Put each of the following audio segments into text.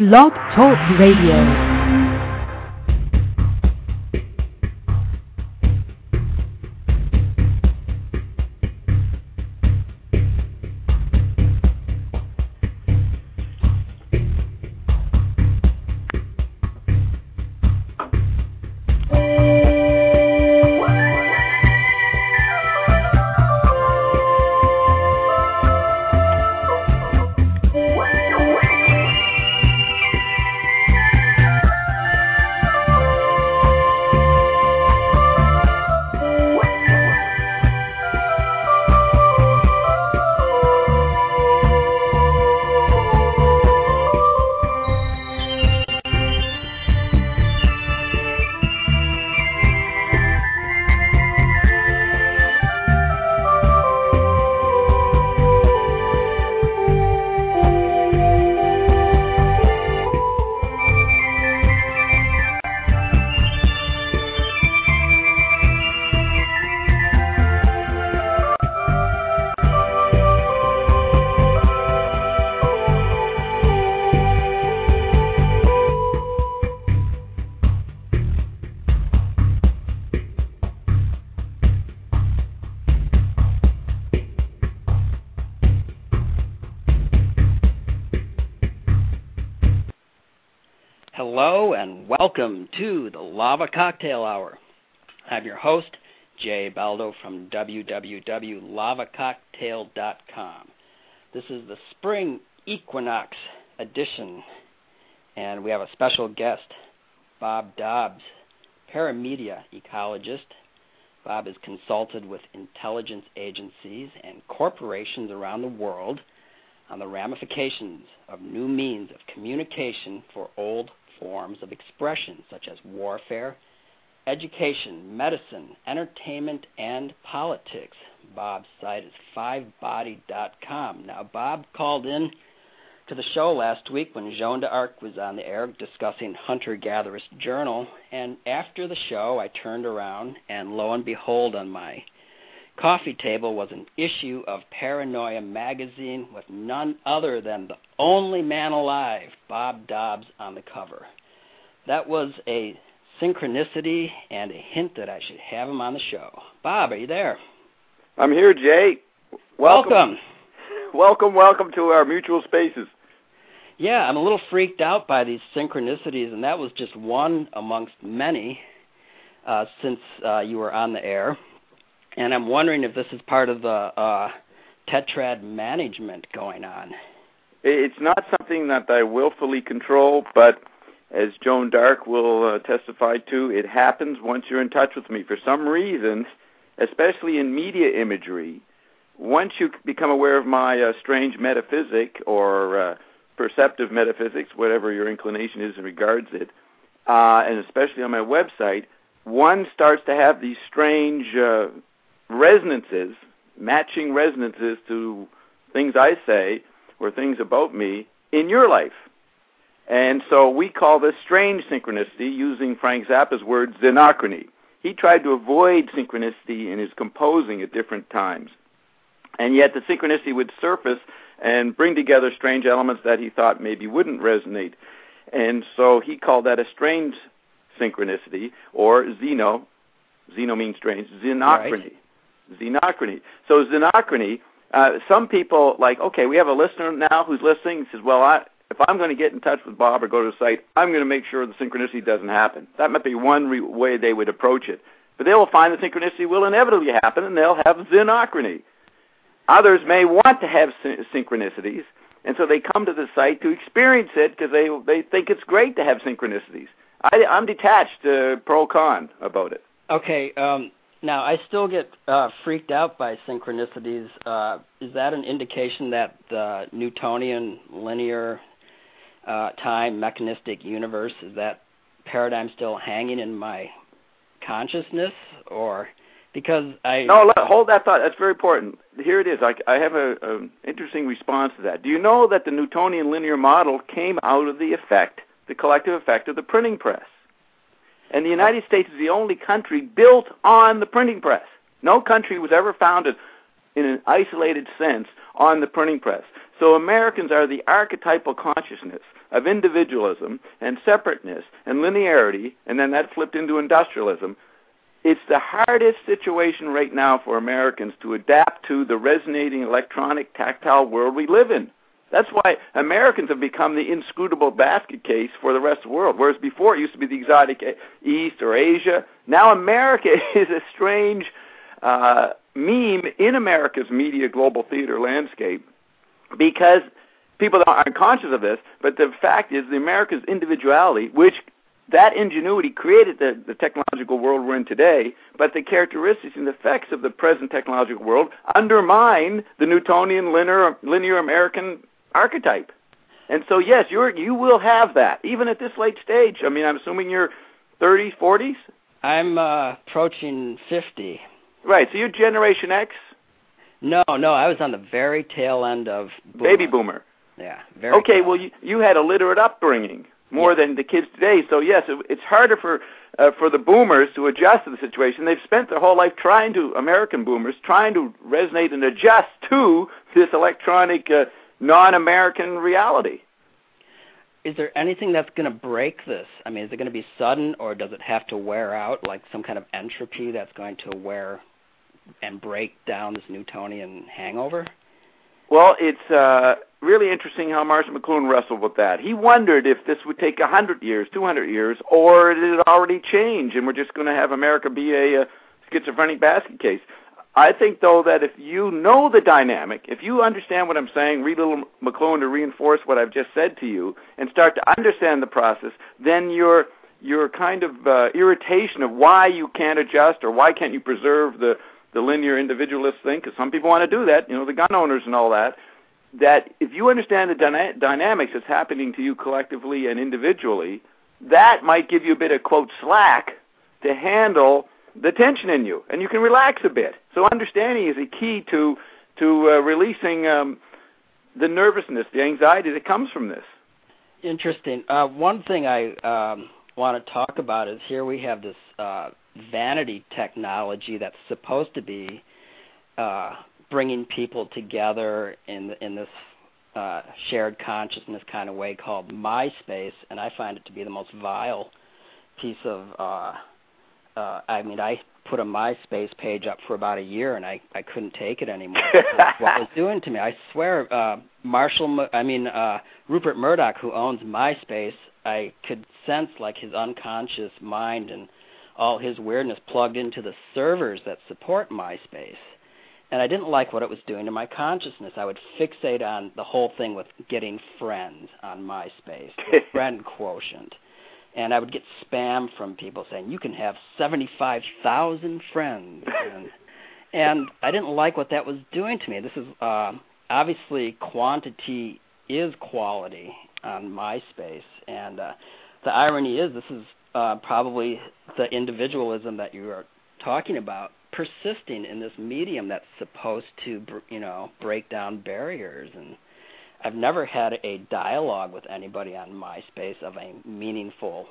Blog Talk Radio. Hello and welcome to the Lava Cocktail Hour. I'm your host, Jay Baldo from www.lavacocktail.com. This is the Spring Equinox edition, and we have a special guest, Bob Dobbs, paramedia ecologist. Bob has consulted with intelligence agencies and corporations around the world on the ramifications of new means of communication for old forms of expression such as warfare, education, medicine, entertainment, and politics. Bob's site is fivebody.com. Now, Bob called in to the show last week when Joan d'Arc was on the air discussing Hunter-Gatherer's Journal, and after the show I turned around and lo and behold on my coffee table was an issue of Paranoia magazine with none other than the only man alive, Bob Dobbs, on the cover. That was a synchronicity and a hint that I should have him on the show. Bob, are you there? I'm here, Jay. Welcome. Welcome to our mutual spaces. Yeah, I'm a little freaked out by these synchronicities, and that was just one amongst many since you were on the air. And I'm wondering if this is part of the tetrad management going on. It's not something that I willfully control, but as Joan d'Arc will testify to, it happens once you're in touch with me. For some reason, especially in media imagery, once you become aware of my strange metaphysic or perceptive metaphysics, whatever your inclination is in regards it, and especially on my website, one starts to have these strange resonances, matching resonances to things I say or things about me in your life. And so we call this strange synchronicity, using Frank Zappa's word, xenochrony. He tried to avoid synchronicity in his composing at different times. And yet the synchronicity would surface and bring together strange elements that he thought maybe wouldn't resonate. And so he called that a strange synchronicity, or xeno means strange, xenochrony. Right. Xenochrony. So xenochrony, some people okay, we have a listener now who's listening. He says, well, if I'm going to get in touch with Bob or go to the site, I'm going to make sure the synchronicity doesn't happen. That might be one way they would approach it. But they will find the synchronicity will inevitably happen, and they'll have xenochrony. Others may want to have synchronicities, and so they come to the site to experience it because they think it's great to have synchronicities. I'm detached, pro-con about it. Okay, now, I still get freaked out by synchronicities. Is that an indication that the Newtonian linear time mechanistic universe, is that paradigm still hanging in my consciousness? Or because No, hold that thought. That's very important. Here it is. I have an interesting response to that. Do you know that the Newtonian linear model came out of the collective effect of the printing press? And the United States is the only country built on the printing press. No country was ever founded in an isolated sense on the printing press. So Americans are the archetypal consciousness. of individualism and separateness and linearity, and then that flipped into industrialism. It's the hardest situation right now for Americans to adapt to the resonating electronic, tactile world we live in. That's why Americans have become the inscrutable basket case for the rest of the world, whereas before it used to be the exotic East or Asia. Now America is a strange meme in America's media global theater landscape because people aren't conscious of this, but the fact is the America's individuality, which that ingenuity created the technological world we're in today, but the characteristics and effects of the present technological world undermine the Newtonian linear American archetype. And so, yes, you will have that, even at this late stage. I mean, I'm assuming you're 30s, 40s? I'm approaching 50. Right, so you're Generation X? No, I was on the very tail end of boomer. Baby boomer. Yeah, very Okay, tail well, you had a literate upbringing more than the kids today. So, yes, it's harder for the boomers to adjust to the situation. They've spent their whole life American boomers, trying to resonate and adjust to this electronic non-American reality. Is there anything that's going to break this? I mean, is it going to be sudden, or does it have to wear out, like some kind of entropy that's going to wear and break down this Newtonian hangover? Well, it's really interesting how Marshall McLuhan wrestled with that. He wondered if this would take 100 years, 200 years, or did it already change, and we're just going to have America be a schizophrenic basket case. I think, though, that if you know the dynamic, if you understand what I'm saying, read a little McLuhan to reinforce what I've just said to you, and start to understand the process, then your kind of irritation of why you can't adjust or why can't you preserve the linear individualist thing, because some people want to do that, the gun owners and all that, that if you understand the dynamics that's happening to you collectively and individually, that might give you a bit of, quote, slack to handle the tension in you, and you can relax a bit. So understanding is a key to releasing the nervousness, the anxiety that comes from this. Interesting. One thing I want to talk about is here we have this vanity technology that's supposed to be bringing people together in this shared consciousness kind of way called MySpace, and I find it to be the most vile piece of I put a MySpace page up for about a year, and I couldn't take it anymore. What it was doing to me, I swear, Rupert Murdoch, who owns MySpace, I could sense like his unconscious mind and all his weirdness plugged into the servers that support MySpace. And I didn't like what it was doing to my consciousness. I would fixate on the whole thing with getting friends on MySpace, the friend quotient. And I would get spam from people saying, you can have 75,000 friends. And I didn't like what that was doing to me. This is obviously quantity is quality on MySpace. And the irony is this is probably the individualism that you are talking about persisting in this medium that's supposed to, break down barriers. And I've never had a dialogue with anybody on MySpace of a meaningful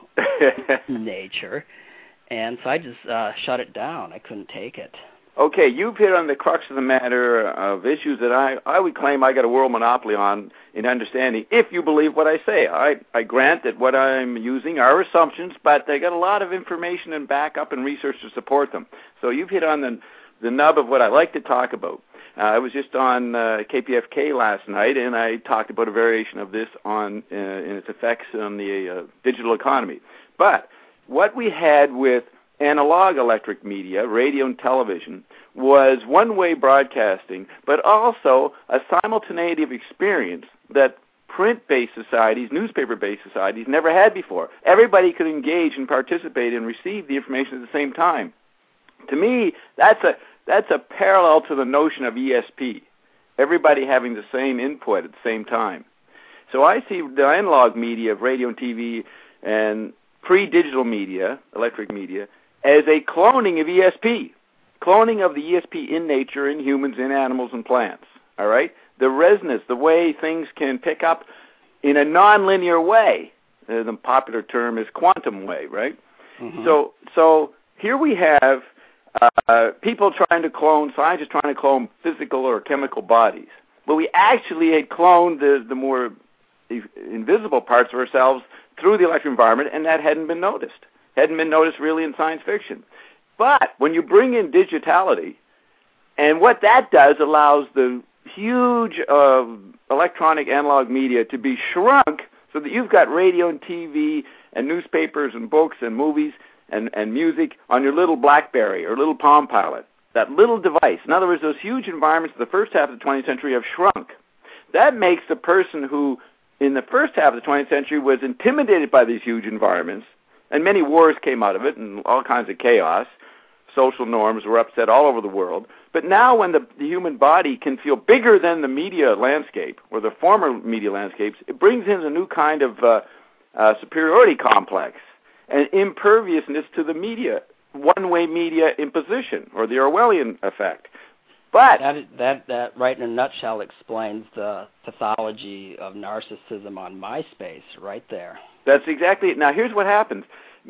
nature, and so I just shut it down. I couldn't take it. Okay, you've hit on the crux of the matter of issues that I would claim I got a world monopoly on in understanding, if you believe what I say. I grant that what I'm using are assumptions, but they got a lot of information and backup and research to support them. So you've hit on the nub of what I like to talk about. I was just on KPFK last night, and I talked about a variation of this in its effects on the digital economy. But what we had with analog electric media, radio and television, was one-way broadcasting, but also a simultaneity of experience that print-based societies, newspaper-based societies, never had before. Everybody could engage and participate and receive the information at the same time. To me, that's a parallel to the notion of ESP, everybody having the same input at the same time. So I see the analog media of radio and TV and pre-digital media, electric media, as a cloning of ESP, cloning of the ESP in nature, in humans, in animals, and plants, all right? The resonance, the way things can pick up in a nonlinear way. The popular term is quantum wave, right? Mm-hmm. So here we have people trying to clone, scientists trying to clone physical or chemical bodies. But we actually had cloned the more invisible parts of ourselves through the electric environment, and that hadn't been noticed. Hadn't been noticed really in science fiction. But when you bring in digitality, and what that does allows the huge electronic analog media to be shrunk so that you've got radio and TV and newspapers and books and movies and music on your little BlackBerry or little Palm Pilot, that little device. In other words, those huge environments of the first half of the 20th century have shrunk. That makes the person who, in the first half of the 20th century, was intimidated by these huge environments, and many wars came out of it and all kinds of chaos. Social norms were upset all over the world. But now when the human body can feel bigger than the media landscape, or the former media landscapes, it brings in a new kind of superiority complex and imperviousness to the media, one-way media imposition, or the Orwellian effect. But that right in a nutshell explains the pathology of narcissism on MySpace right there. That's exactly it. Now, here's what happens.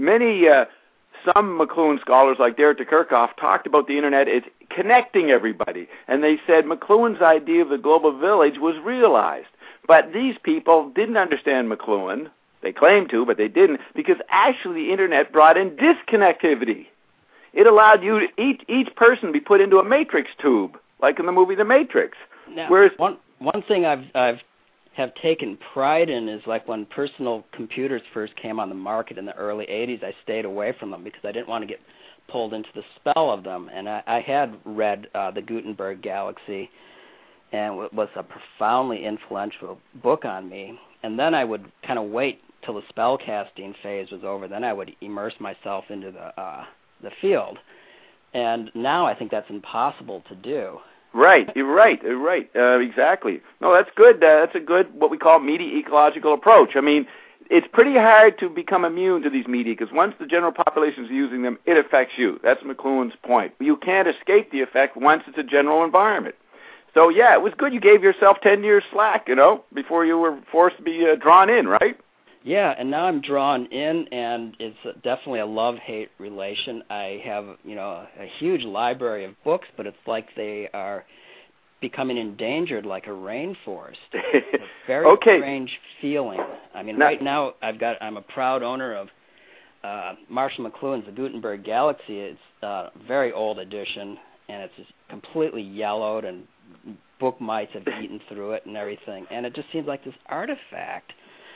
Some McLuhan scholars like Derek de Kerkhoff talked about the Internet as connecting everybody, and they said McLuhan's idea of the global village was realized. But these people didn't understand McLuhan. They claimed to, but they didn't, because actually the Internet brought in disconnectivity. It allowed you to each person be put into a matrix tube, like in the movie The Matrix. Now, Whereas one thing I've taken pride in is, like, when personal computers first came on the market in the early 80s, I stayed away from them because I didn't want to get pulled into the spell of them. And I had read the Gutenberg Galaxy, and it was a profoundly influential book on me. And then I would kind of wait till the spell casting phase was over. Then I would immerse myself into the field. And now I think that's impossible to do. Right, you're right, exactly. No, that's good. That's a good, what we call media ecological approach. I mean, it's pretty hard to become immune to these media, because once the general population is using them, it affects you. That's McLuhan's point. You can't escape the effect once it's a general environment. So, yeah, it was good you gave yourself 10 years slack, before you were forced to be drawn in, right? Yeah, and now I'm drawn in, and it's definitely a love-hate relation. I have, a huge library of books, but it's like they are becoming endangered like a rainforest. It's a very strange feeling. I mean, right now I'm a proud owner of Marshall McLuhan's The Gutenberg Galaxy. It's a very old edition, and it's just completely yellowed, and book mites have eaten through it and everything. And it just seems like this artifact.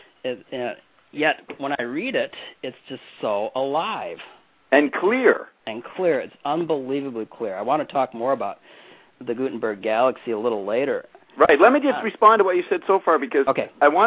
Yet when I read it, it's just so alive. And clear. It's unbelievably clear. I want to talk more about the Gutenberg Galaxy a little later. Right. Let me just respond to what you said so far, because I want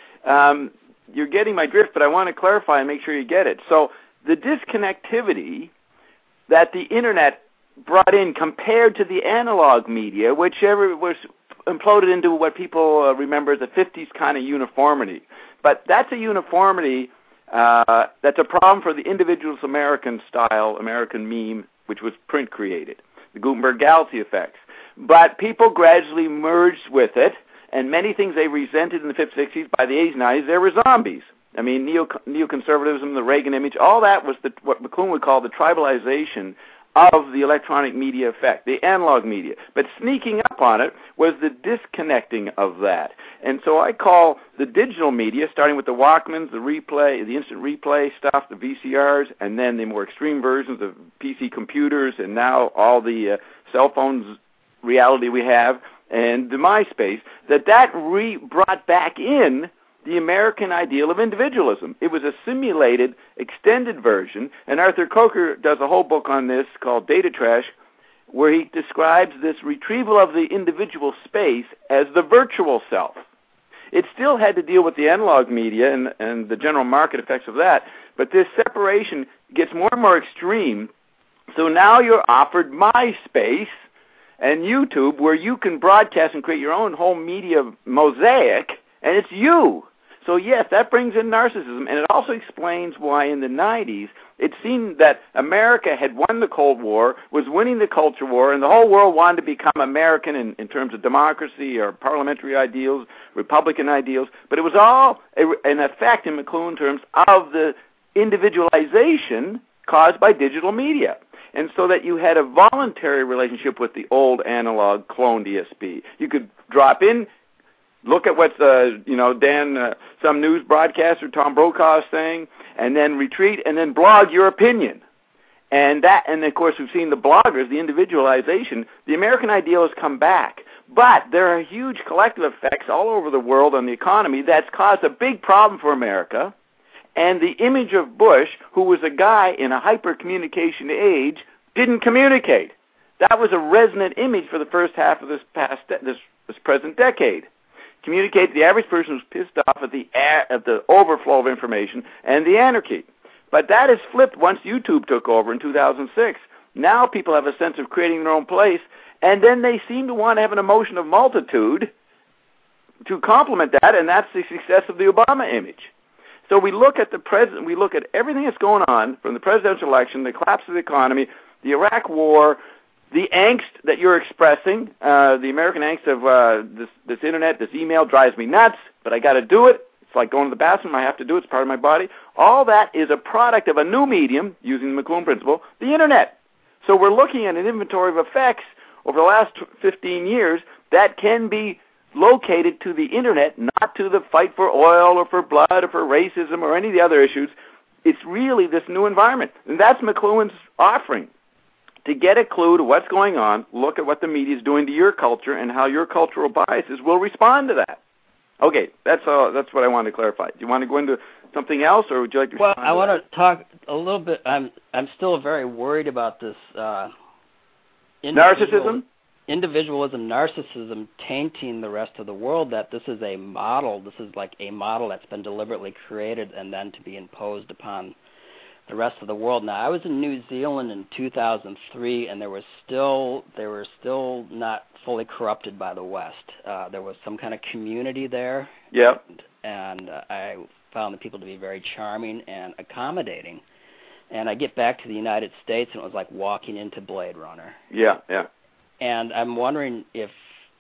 to, you're getting my drift, but I want to clarify and make sure you get it. So the disconnectivity that the Internet brought in compared to the analog media, whichever was imploded into what people remember as the 50s kind of uniformity. But that's a uniformity that's a problem for the individualist American style, American meme, which was print created, the Gutenberg Galaxy effects. But people gradually merged with it, and many things they resented in the 50s, 60s, by the 80s, 90s, they were zombies. I mean, neoconservatism, the Reagan image, all that was what McLuhan would call the tribalization of the electronic media effect, the analog media. But sneaking up on it was the disconnecting of that. And so I call the digital media, starting with the Walkmans, the instant replay stuff, the VCRs, and then the more extreme versions of PC computers, and now all the cell phones reality we have, and the MySpace, that brought back in the American ideal of individualism. It was a simulated, extended version, and Arthur Coker does a whole book on this called Data Trash, where he describes this retrieval of the individual space as the virtual self. It still had to deal with the analog media and the general market effects of that, but this separation gets more and more extreme, so now you're offered MySpace and YouTube, where you can broadcast and create your own whole media mosaic, and it's you. So yes, that brings in narcissism, and it also explains why in the 90s it seemed that America had won the Cold War, was winning the culture war, and the whole world wanted to become American in terms of democracy or parliamentary ideals, Republican ideals, but it was all an effect in McLuhan terms of the individualization caused by digital media. And so that you had a voluntary relationship with the old analog clone DSP. You could drop in, Look at what Dan, some news broadcaster, Tom Brokaw, is saying, and then retreat, and then blog your opinion. And of course, we've seen the bloggers, the individualization. The American ideal has come back. But there are huge collective effects all over the world on the economy that's caused a big problem for America. And the image of Bush, who was a guy in a hyper-communication age, didn't communicate. That was a resonant image for the first half of this present decade. Communicate, the average person was pissed off at the overflow of information and the anarchy. But that has flipped once YouTube took over in 2006. Now people have a sense of creating their own place, and then they seem to want to have an emotion of multitude to complement that, and that's the success of the Obama image. So we look at the president, we look at everything that's going on, from the presidential election, the collapse of the economy, the Iraq war, the angst that you're expressing, the American angst of this internet, this email drives me nuts, but I got to do it. It's like going to the bathroom. I have to do it. It's part of my body. All that is a product of a new medium, using the McLuhan principle, the internet. So we're looking at an inventory of effects over the last 15 years that can be located to the internet, not to the fight for oil or for blood or for racism or any of the other issues. It's really this new environment. And that's McLuhan's offering. To get a clue to what's going on, look at what the media is doing to your culture and how your cultural biases will respond to that. Okay, that's what I wanted to clarify. Do you want to go into something else, or would you like to respond? Well, I want to talk a little bit. I'm still very worried about this narcissism, narcissism tainting the rest of the world. That this is a model. This is like a model that's been deliberately created and then to be imposed upon the rest of the world. Now, I was in New Zealand in 2003, and they were still not fully corrupted by the West. There was some kind of community there. Yep. And I found the people to be very charming and accommodating. And I get back to the United States, and it was like walking into Blade Runner. Yeah. And I'm wondering if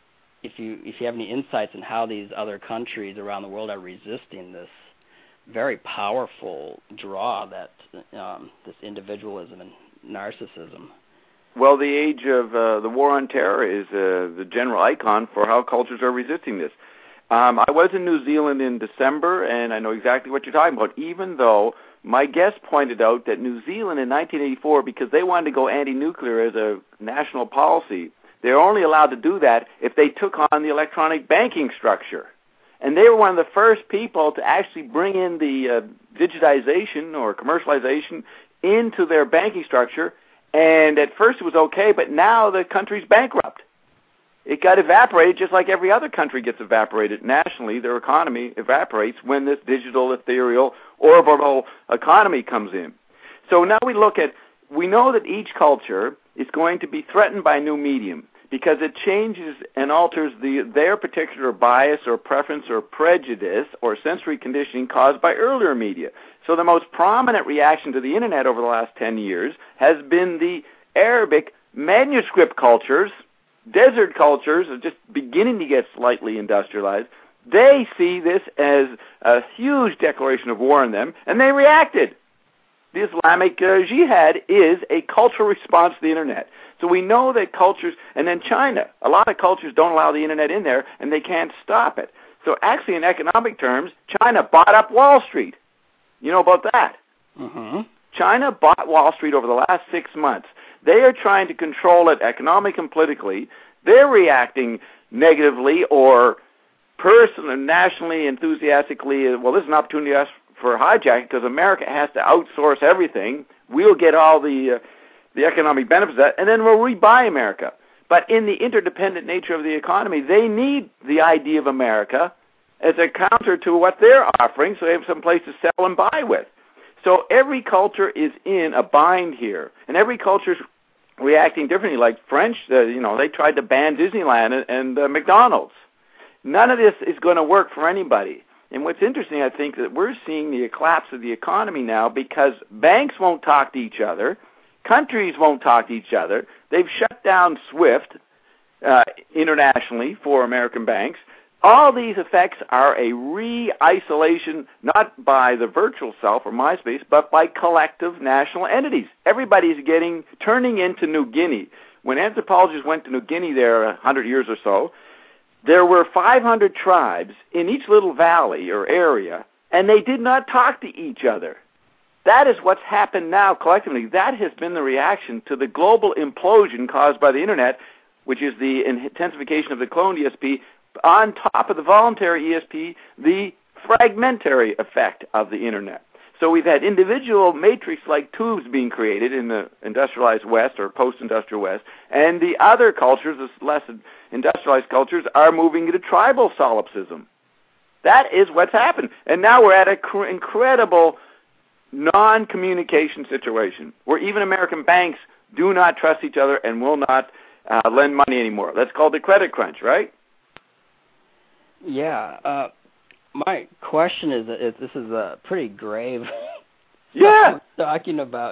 you have any insights on how these other countries around the world are resisting this very powerful draw that this individualism and narcissism. Well, the age of the war on terror is the general icon for how cultures are resisting this. I was in New Zealand in December, and I know exactly what you're talking about, even though my guest pointed out that New Zealand in 1984, because they wanted to go anti-nuclear as a national policy, they're only allowed to do that if they took on the electronic banking structure. And they were one of the first people to actually bring in the digitization or commercialization into their banking structure. And at first it was okay, but now the country's bankrupt. It got evaporated just like every other country gets evaporated. Nationally, their economy evaporates when this digital, ethereal, orbital economy comes in. So now we know that each culture is going to be threatened by a new medium, because it changes and alters their particular bias or preference or prejudice or sensory conditioning caused by earlier media. So the most prominent reaction to the internet over the last 10 years has been the Arabic manuscript cultures, desert cultures are just beginning to get slightly industrialized. They see this as a huge declaration of war on them, and they reacted. The Islamic Jihad is a cultural response to the internet. So we know that cultures, and then China, a lot of cultures don't allow the internet in there, and they can't stop it. So actually, in economic terms, China bought up Wall Street. You know about that? Mm-hmm. China bought Wall Street over the last 6 months. They are trying to control it economically and politically. They're reacting negatively or personally, nationally, enthusiastically. Well, this is an opportunity for hijacking, because America has to outsource everything. We'll get all the economic benefits of that, and then we'll rebuy America. But in the interdependent nature of the economy, they need the idea of America as a counter to what they're offering, so they have some place to sell and buy with. So every culture is in a bind here, and every culture is reacting differently. Like French, they tried to ban Disneyland and McDonald's. None of this is going to work for anybody. And what's interesting, I think, that we're seeing the collapse of the economy now because banks won't talk to each other, countries won't talk to each other. They've shut down SWIFT internationally for American banks. All these effects are a re-isolation, not by the virtual self or MySpace, but by collective national entities. Everybody's turning into New Guinea. When anthropologists went to New Guinea there 100 years or so, there were 500 tribes in each little valley or area, and they did not talk to each other. That is what's happened now collectively. That has been the reaction to the global implosion caused by the Internet, which is the intensification of the cloned ESP on top of the voluntary ESP, the fragmentary effect of the Internet. So we've had individual matrix-like tubes being created in the industrialized West or post-industrial West, and the other cultures, the less industrialized cultures, are moving into tribal solipsism. That is what's happened. And now we're at an incredible non-communication situation where even American banks do not trust each other and will not lend money anymore. That's called the credit crunch, right? Yeah. My question is this is a pretty grave stuff we're talking about.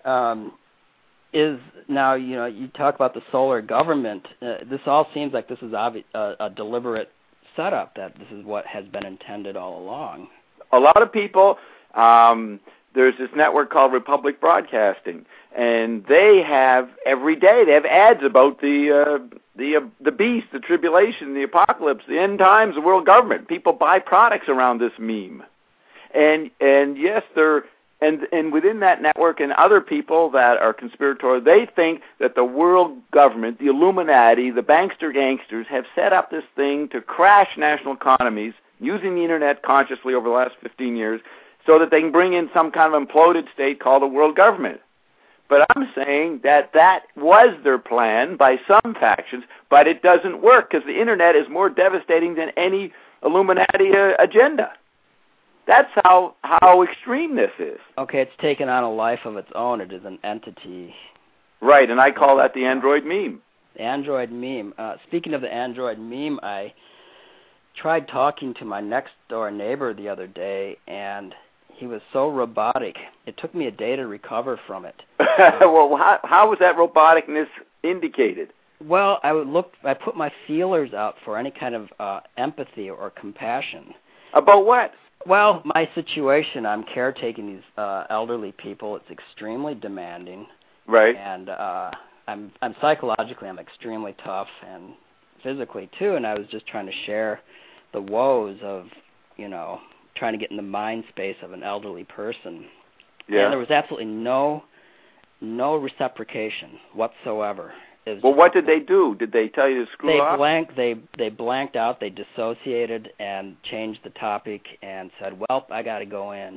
Is now, you talk about the solar government. This all seems like this is a deliberate setup, that this is what has been intended all along. A lot of people, there's this network called Republic Broadcasting, and they have every day they have ads about the beast, the tribulation, the apocalypse, the end times, the world government. People buy products around this meme, and yes, and within that network and other people that are conspiratorial, they think that the world government, the Illuminati, the bankster gangsters have set up this thing to crash national economies using the Internet consciously over the last 15 years so that they can bring in some kind of imploded state called the world government. But I'm saying that was their plan by some factions, but it doesn't work because the Internet is more devastating than any Illuminati agenda. That's how extreme this is. Okay, it's taken on a life of its own. It is an entity. Right, and I call that the Android meme. The Android meme. Speaking of the Android meme, I tried talking to my next-door neighbor the other day, and he was so robotic. It took me a day to recover from it. Well, how was that roboticness indicated? Well, I put my feelers out for any kind of empathy or compassion. About what? Well, my situation, I'm caretaking these elderly people. It's extremely demanding. Right. And I'm psychologically, I'm extremely tough, and physically too, and I was just trying to share the woes of, trying to get in the mind space of an elderly person. Yeah. And there was absolutely no reciprocation whatsoever. Well, what did they do? Did they tell you to screw off? They blanked out, they dissociated and changed the topic and said, well, I got to go in.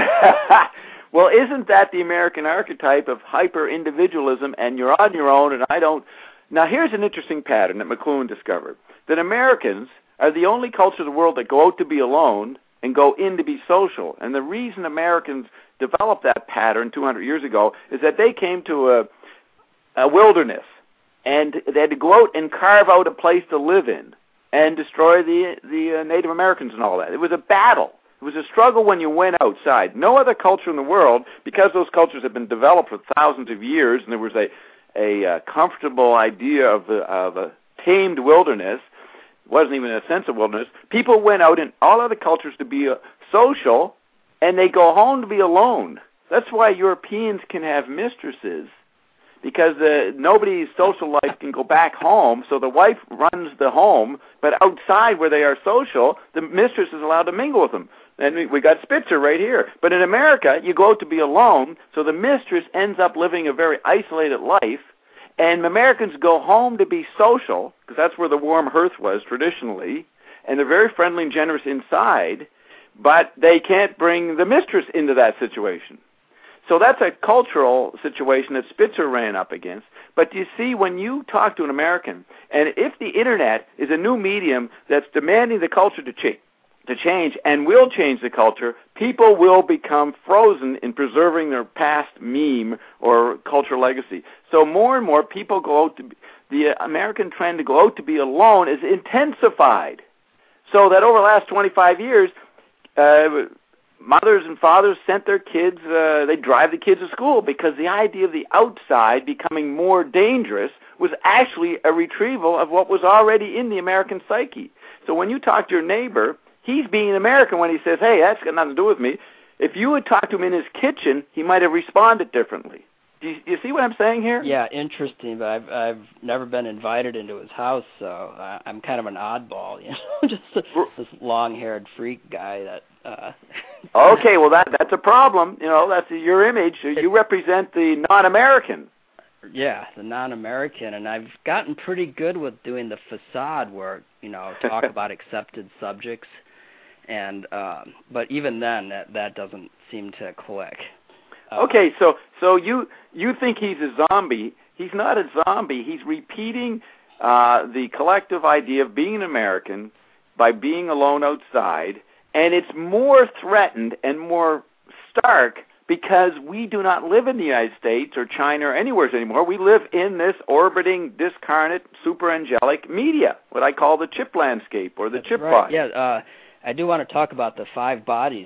Well, isn't that the American archetype of hyper-individualism, and you're on your own and I don't? Now, here's an interesting pattern that McLuhan discovered, that Americans are the only culture in the world that go out to be alone and go in to be social. And the reason Americans developed that pattern 200 years ago is that they came to a wilderness, and they had to go out and carve out a place to live in and destroy the Native Americans and all that. It was a battle. It was a struggle when you went outside. No other culture in the world, because those cultures have been developed for thousands of years, and there was a comfortable idea of a tamed wilderness. It wasn't even a sense of wilderness. People went out in all other cultures to be social, and they go home to be alone. That's why Europeans can have mistresses, because nobody's social life can go back home, so the wife runs the home, but outside where they are social, the mistress is allowed to mingle with them. And we got Spitzer right here. But in America, you go out to be alone, so the mistress ends up living a very isolated life, and Americans go home to be social, because that's where the warm hearth was traditionally, and they're very friendly and generous inside, but they can't bring the mistress into that situation. So that's a cultural situation that Spitzer ran up against. But you see, when you talk to an American, and if the Internet is a new medium that's demanding the culture to change and will change the culture, people will become frozen in preserving their past meme or cultural legacy. So more and more people go out to the American trend to go out to be alone is intensified. So that over the last 25 years, mothers and fathers sent their kids, they drive the kids to school, because the idea of the outside becoming more dangerous was actually a retrieval of what was already in the American psyche. So when you talk to your neighbor, he's being an American when he says, hey, that's got nothing to do with me. If you had talked to him in his kitchen, he might have responded differently. Do you see what I'm saying here? Yeah, interesting. But I've never been invited into his house, so I'm kind of an oddball, just this long-haired freak guy that. Okay, well that's a problem. That's your image. You represent the non-American. Yeah, the non-American, and I've gotten pretty good with doing the facade work. Talk about accepted subjects, and but even then, that doesn't seem to click. Okay, so you think he's a zombie. He's not a zombie. He's repeating the collective idea of being an American by being alone outside, and it's more threatened and more stark because we do not live in the United States or China or anywhere anymore. We live in this orbiting, discarnate, super-angelic media, what I call the chip landscape or the That's chip right. body. Yeah, I do want to talk about the 5 bodies.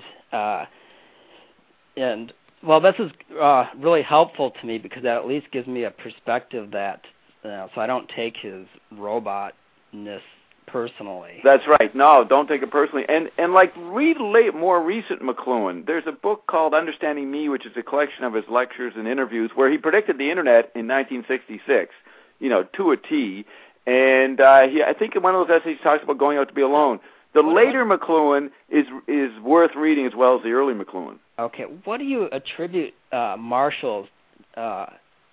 And, well, this is really helpful to me because that at least gives me a perspective that, so I don't take his robotness personally. That's right. No, don't take it personally. And read more recent McLuhan. There's a book called Understanding Me, which is a collection of his lectures and interviews where he predicted the Internet in 1966, to a T. And I think in one of those essays he talks about going out to be alone. The later McLuhan is worth reading as well as the early McLuhan. Okay. What do you attribute Marshall's, I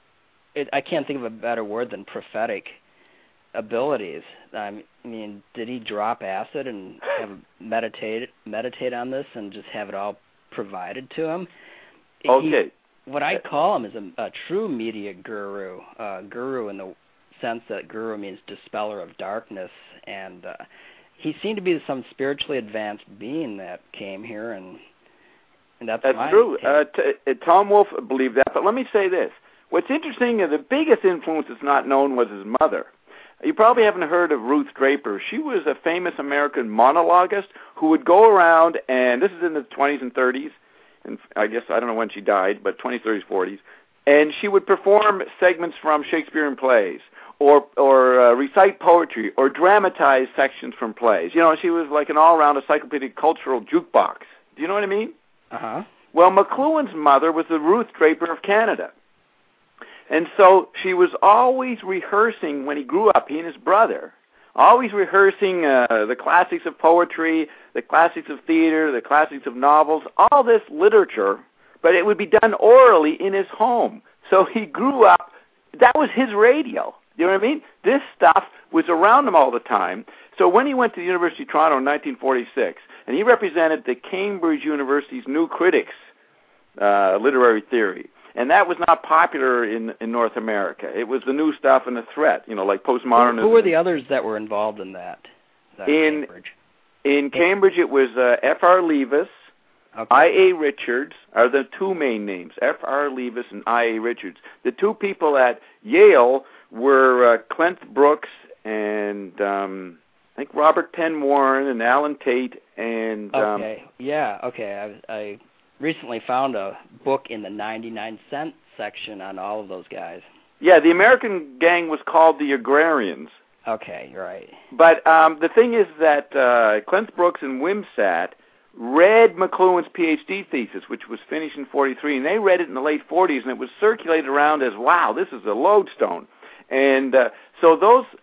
can't think of a better word than prophetic abilities? I mean, did he drop acid and have meditate on this and just have it all provided to him? Okay. What I call him is a true media guru, guru in the sense that guru means dispeller of darkness, and he seemed to be some spiritually advanced being that came here, and that's true. Tom Wolfe believed that, but let me say this. What's interesting is the biggest influence that's not known was his mother. You probably haven't heard of Ruth Draper. She was a famous American monologuist who would go around, and this is in the 20s and 30s, and I guess I don't know when she died, but 20s, 30s, 40s, and she would perform segments from Shakespearean plays, or recite poetry, or dramatize sections from plays. She was like an all-around encyclopedic cultural jukebox. Do you know what I mean? Uh-huh. Well, McLuhan's mother was the Ruth Draper of Canada. And so she was always rehearsing when he grew up, he and his brother, always rehearsing the classics of poetry, the classics of theater, the classics of novels, all this literature, but it would be done orally in his home. So he grew up, that was his radio. You know what I mean? This stuff was around him all the time. So when he went to the University of Toronto in 1946, and he represented the Cambridge University's New Critics literary theory, and that was not popular in North America. It was the new stuff and the threat, like postmodernism. Who were the others that were involved in that Cambridge? In Cambridge, it was F.R. Leavis, okay. I.A. Richards are the two main names, F.R. Leavis and I.A. Richards. The two people at Yale were Clint Brooks and I think Robert Penn Warren and Alan Tate. And okay, yeah, okay. I recently found a book in the 99-cent section on all of those guys. Yeah, the American gang was called the Agrarians. Okay, you're right. But the thing is that Clint Brooks and Wimsatt read McLuhan's PhD thesis, which was finished in 43, and they read it in the late 40s, and it was circulated around as, wow, this is a lodestone. And so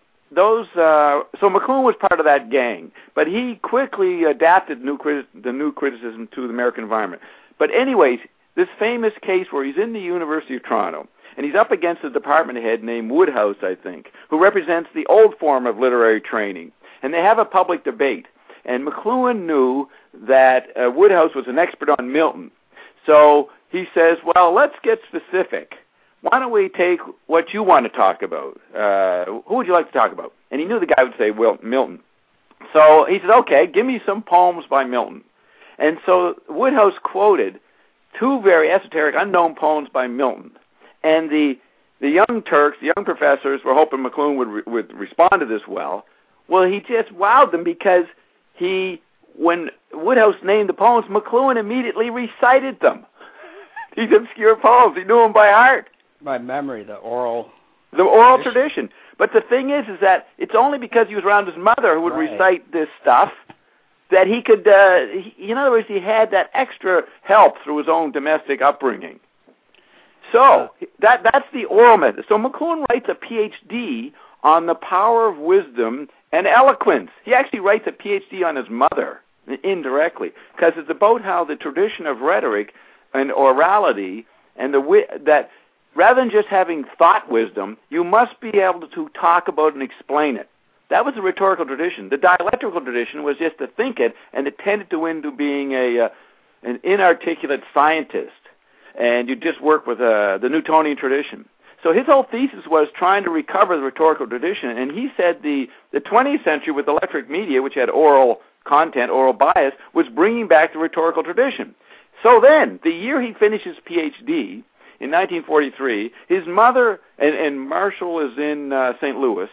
McLuhan was part of that gang, but he quickly adapted the new criticism to the American environment. But anyways, this famous case where he's in the University of Toronto, and he's up against a department head named Woodhouse, I think, who represents the old form of literary training. And they have a public debate. And McLuhan knew that Woodhouse was an expert on Milton. So he says, well, let's get specific. Why don't we take what you want to talk about? Who would you like to talk about? And he knew the guy would say, well, Milton. So he said, okay, give me some poems by Milton. And so Woodhouse quoted two very esoteric, unknown poems by Milton. And the young Turks, the young professors, were hoping McLuhan would respond to this well. Well, he just wowed them because when Woodhouse named the poems, McLuhan immediately recited them. These obscure poems, he knew them by heart. By memory, the oral tradition. But the thing is that it's only because he was around his mother who would recite this stuff that he could, in other words, he had that extra help through his own domestic upbringing. So that's the oral method. So McLuhan writes a PhD on the power of wisdom and eloquence. He actually writes a PhD on his mother, indirectly, because it's about how the tradition of rhetoric and orality and that rather than just having thought wisdom, you must be able to talk about and explain it. That was the rhetorical tradition. The dialectical tradition was just to think it, and it tended to into being an inarticulate scientist, and you just work with the Newtonian tradition. So his whole thesis was trying to recover the rhetorical tradition, and he said the 20th century with electric media, which had oral content, oral bias, was bringing back the rhetorical tradition. So then, the year he finished his PhD, in 1943, his mother, and Marshall is in St. Louis,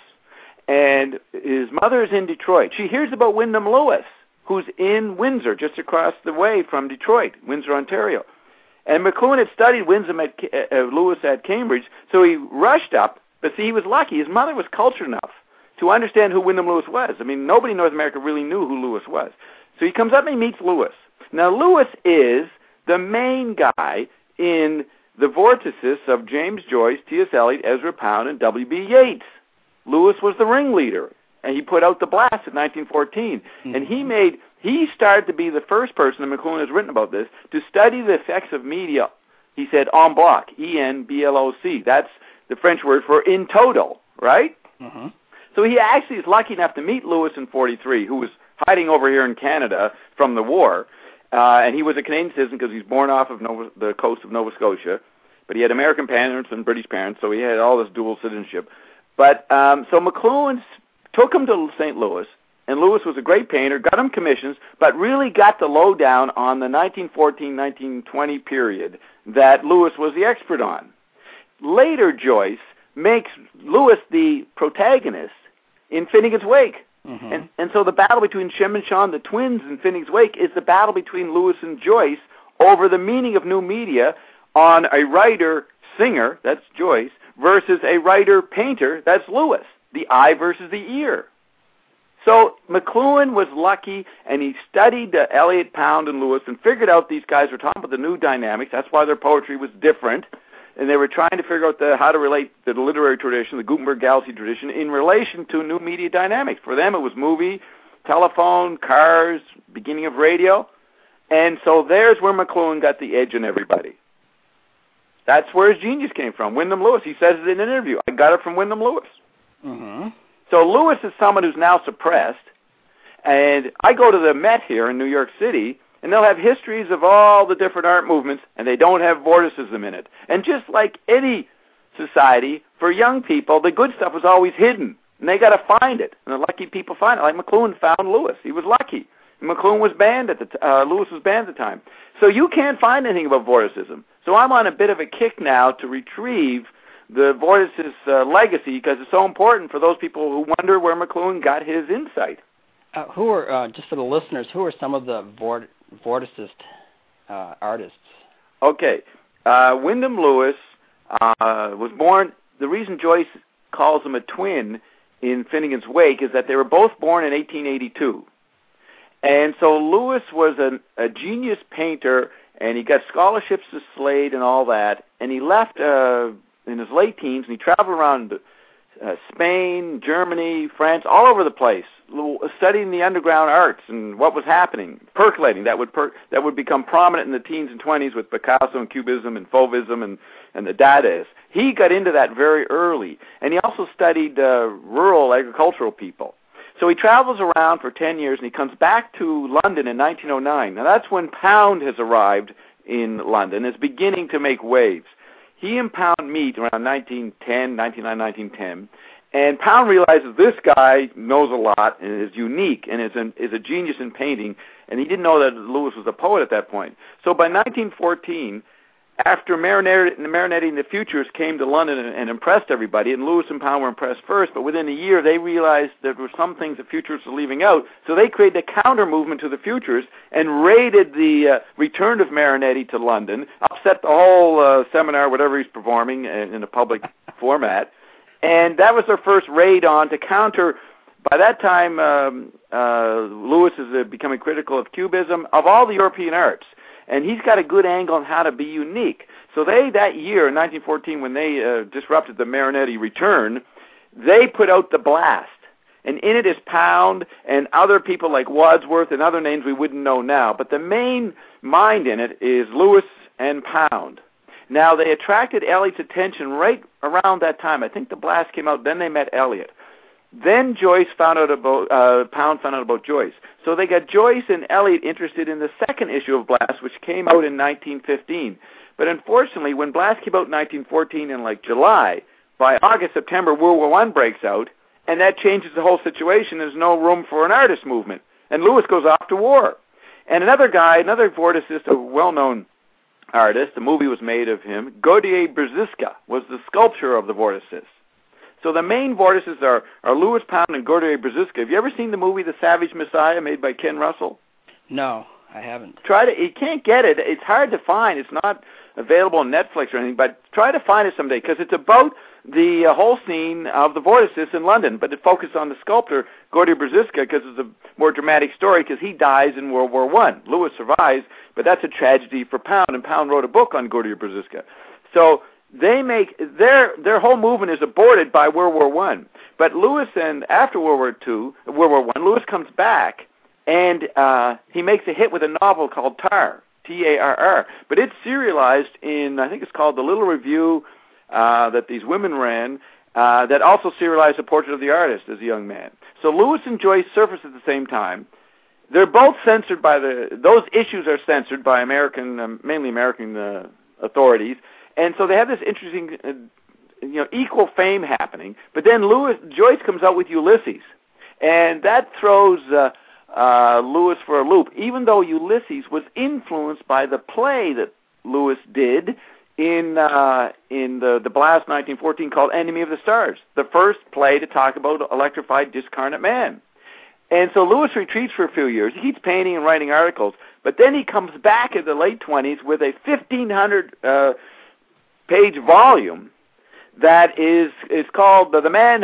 and his mother is in Detroit. She hears about Wyndham Lewis, who's in Windsor, just across the way from Detroit, Windsor, Ontario. And McLuhan had studied Lewis at Cambridge, so he rushed up, but see, he was lucky. His mother was cultured enough to understand who Wyndham Lewis was. I mean, nobody in North America really knew who Lewis was. So he comes up and he meets Lewis. Now, Lewis is the main guy in the vortices of James Joyce, T.S. Eliot, Ezra Pound, and W.B. Yeats. Lewis was the ringleader, and he put out the blast in 1914. Mm-hmm. And he started to be the first person, and McLuhan has written about this, to study the effects of media, he said, en bloc, E-N-B-L-O-C. That's the French word for in total, right? Mm-hmm. So he actually is lucky enough to meet Lewis in 43, who was hiding over here in Canada from the war. And he was a Canadian citizen because he was born off of the coast of Nova Scotia. But he had American parents and British parents, so he had all this dual citizenship. But so McLuhan took him to St. Louis, and Lewis was a great painter, got him commissions, but really got the lowdown on the 1914-1920 period that Lewis was the expert on. Later, Joyce makes Lewis the protagonist in Finnegan's Wake. Mm-hmm. And so the battle between Shem and Sean, the twins in Finnegan's Wake, is the battle between Lewis and Joyce over the meaning of new media on a writer-singer, that's Joyce, versus a writer-painter, that's Lewis, the eye versus the ear. So McLuhan was lucky, and he studied Eliot, Pound, and Lewis and figured out these guys were talking about the new dynamics. That's why their poetry was different. And they were trying to figure out how to relate the literary tradition, the Gutenberg-Galaxy tradition, in relation to new media dynamics. For them, it was movie, telephone, cars, beginning of radio. And so there's where McLuhan got the edge on everybody. That's where his genius came from, Wyndham Lewis. He says it in an interview. I got it from Wyndham Lewis. Mm-hmm. So Lewis is someone who's now suppressed. And I go to the Met here in New York City, and they'll have histories of all the different art movements, and they don't have vorticism in it. And just like any society, for young people, the good stuff was always hidden, and they got to find it. And the lucky people find it. Like McLuhan found Lewis. He was lucky. And McLuhan was banned Lewis was banned at the time. So you can't find anything about vorticism. So I'm on a bit of a kick now to retrieve the vorticist legacy because it's so important for those people who wonder where McLuhan got his insight. Who are, just for the listeners, who are some of the vorticist artists? Okay. Wyndham Lewis was born, the reason Joyce calls him a twin in Finnegan's Wake is that they were both born in 1882. And so Lewis was a genius painter, and he got scholarships to Slade and all that, and he left in his late teens, and he traveled around Spain, Germany, France, all over the place, studying the underground arts and what was happening, percolating. That would become prominent in the teens and 20s with Picasso and Cubism and Fauvism and the Dadaists. He got into that very early, and he also studied rural agricultural people. So he travels around for 10 years, and he comes back to London in 1909. Now that's when Pound has arrived in London, is beginning to make waves. He and Pound meet around 1910, and Pound realizes this guy knows a lot and is unique and is a genius in painting, and he didn't know that Lewis was a poet at that point. So by 1914, after Marinetti and the Futures came to London and impressed everybody, and Lewis and Pound were impressed first, but within a year they realized there were some things the Futures were leaving out, so they created a counter-movement to the Futures and raided the return of Marinetti to London, upset the whole seminar, whatever he's performing in a public format, and that was their first raid on to counter. By that time, Lewis is becoming critical of Cubism, of all the European arts. and he's got a good angle on how to be unique. So that year, in 1914, when they disrupted the Marinetti return, they put out the Blast. And in it is Pound and other people like Wadsworth and other names we wouldn't know now. But the main mind in it is Lewis and Pound. Now, they attracted Eliot's attention right around that time. I think the Blast came out, then they met Eliot. Then Pound found out about Joyce. So they got Joyce and Eliot interested in the second issue of Blast, which came out in 1915. But unfortunately, when Blast came out in 1914 in July, by August, September, World War I breaks out, and that changes the whole situation. There's no room for an artist movement. And Lewis goes off to war. And another vorticist, a well-known artist, the movie was made of him, Gaudier Brzyska, was the sculptor of the vorticists. So the main vorticists are Lewis, Pound, and Gaudier Brzyska. Have you ever seen the movie The Savage Messiah, made by Ken Russell? No, I haven't. You can't get it. It's hard to find. It's not available on Netflix or anything, but try to find it someday, because it's about the whole scene of the vorticists in London, but it focuses on the sculptor, Gaudier Brzyska, because it's a more dramatic story, because he dies in World War I. Lewis survives, but that's a tragedy for Pound, and Pound wrote a book on Gaudier Brzyska. So they make their whole movement is aborted by World War I. But Lewis, and after World War I, Lewis comes back, and he makes a hit with a novel called Tar, T-A-R-R. But it's serialized in, I think it's called The Little Review, that these women ran, that also serialized a portrait of the artist as a young man. So Lewis and Joyce surface at the same time. They're both censored by those issues are censored by mainly American authorities, and so they have this interesting, equal fame happening. But then Joyce comes out with Ulysses, and that throws Lewis for a loop, even though Ulysses was influenced by the play that Lewis did in the Blast 1914 called Enemy of the Stars, the first play to talk about electrified discarnate man. And so Lewis retreats for a few years. He keeps painting and writing articles, but then he comes back in the late 20s with a 1,500-page volume that is called The Man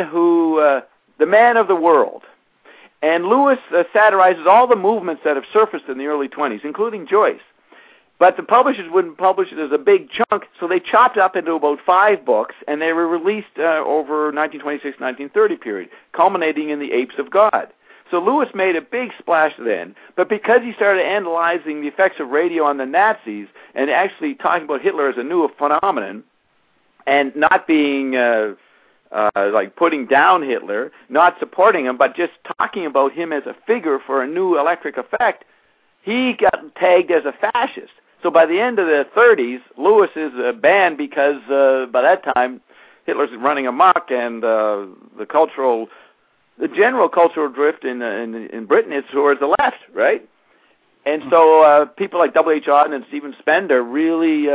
of the World. And Lewis satirizes all the movements that have surfaced in the early 20s, including Joyce. But the publishers wouldn't publish it as a big chunk, so they chopped it up into about 5 books, and they were released over 1926-1930 period, culminating in The Apes of God. So Lewis made a big splash then, but because he started analyzing the effects of radio on the Nazis and actually talking about Hitler as a new phenomenon, and not being putting down Hitler, not supporting him, but just talking about him as a figure for a new electric effect, he got tagged as a fascist. So by the end of the 30s, Lewis is banned because by that time Hitler's running amok, and the general cultural drift in Britain is towards the left, right? And so people like W.H. Auden and Stephen Spender really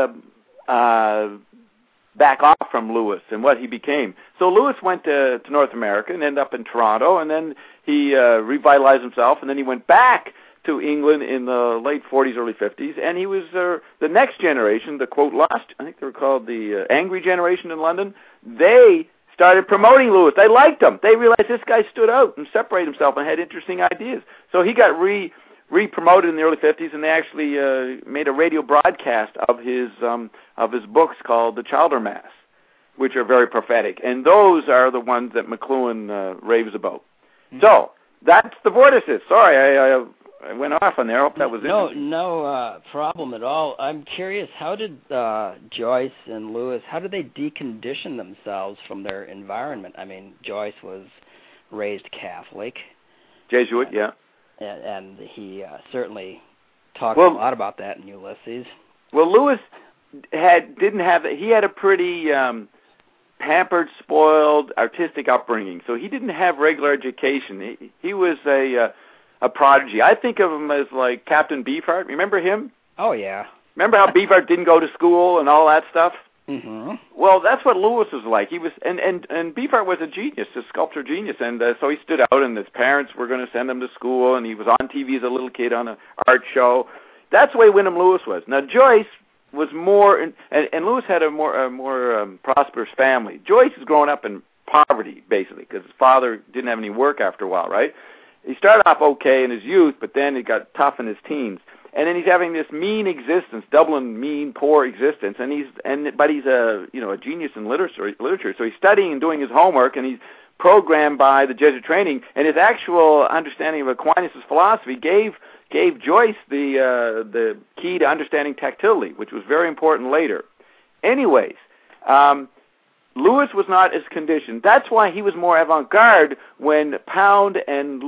back off from Lewis and what he became. So Lewis went to North America and ended up in Toronto, and then he revitalized himself, and then he went back to England in the late 40s, early 50s, and he was the next generation, the, quote, lost, I think they were called the Angry Generation in London. They started promoting Lewis. They liked him. They realized this guy stood out and separated himself and had interesting ideas. So he got re-promoted in the early 50s, and they actually made a radio broadcast of his books called The Childer Mass, which are very prophetic. And those are the ones that McLuhan raves about. Mm-hmm. So that's the vortices. Sorry, I went off on there. I hope that was interesting. No problem at all. I'm curious, how did Joyce and Lewis, how did they decondition themselves from their environment? I mean, Joyce was raised Catholic. Jesuit, yeah. And he certainly talked a lot about that in Ulysses. Well, Lewis he had a pretty pampered, spoiled, artistic upbringing, so he didn't have regular education. He was a prodigy. I think of him as like Captain Beefheart. Remember him? Oh, yeah. Remember how Beefheart didn't go to school and all that stuff? Mm-hmm. Well, that's what Lewis was like. He was, and Beefheart was a genius, a sculptor genius, and so he stood out, and his parents were going to send him to school, and he was on TV as a little kid on an art show. That's the way Wyndham Lewis was. Now, Joyce was more, and Lewis had a more prosperous family. Joyce was growing up in poverty, basically, because his father didn't have any work after a while, right? He started off okay in his youth, but then it got tough in his teens. and then he's having this mean existence, Dublin mean, poor existence, but he's a genius in literature, so he's studying and doing his homework, and he's programmed by the Jesuit training, and his actual understanding of Aquinas' philosophy gave Joyce the key to understanding tactility, which was very important later. Anyways, Lewis was not as conditioned. That's why he was more avant-garde when Pound and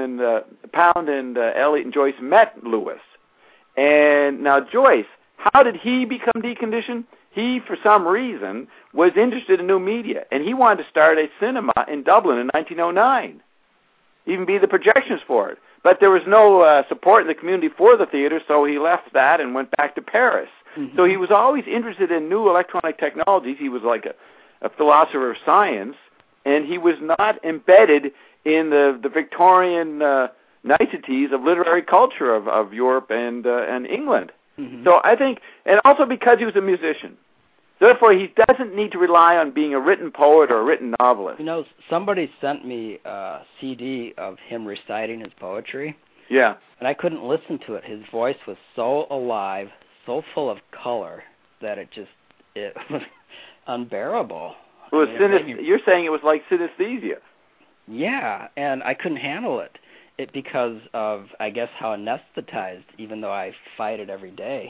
Eliot and Joyce met Lewis. And now Joyce, how did he become deconditioned? He, for some reason, was interested in new media, and he wanted to start a cinema in Dublin in 1909, even be the projections for it. But there was no support in the community for the theater, so he left that and went back to Paris. Mm-hmm. So he was always interested in new electronic technologies. He was like a philosopher of science, and he was not embedded in the Victorian niceties of literary culture of Europe and England. Mm-hmm. So I think, and also because he was a musician. Therefore, he doesn't need to rely on being a written poet or a written novelist. Somebody sent me a CD of him reciting his poetry. Yeah. And I couldn't listen to it. His voice was so alive, so full of color, that it was unbearable. You're saying it was like synesthesia. Yeah, and I couldn't handle it. Because of, I guess, how anesthetized, even though I fight it every day.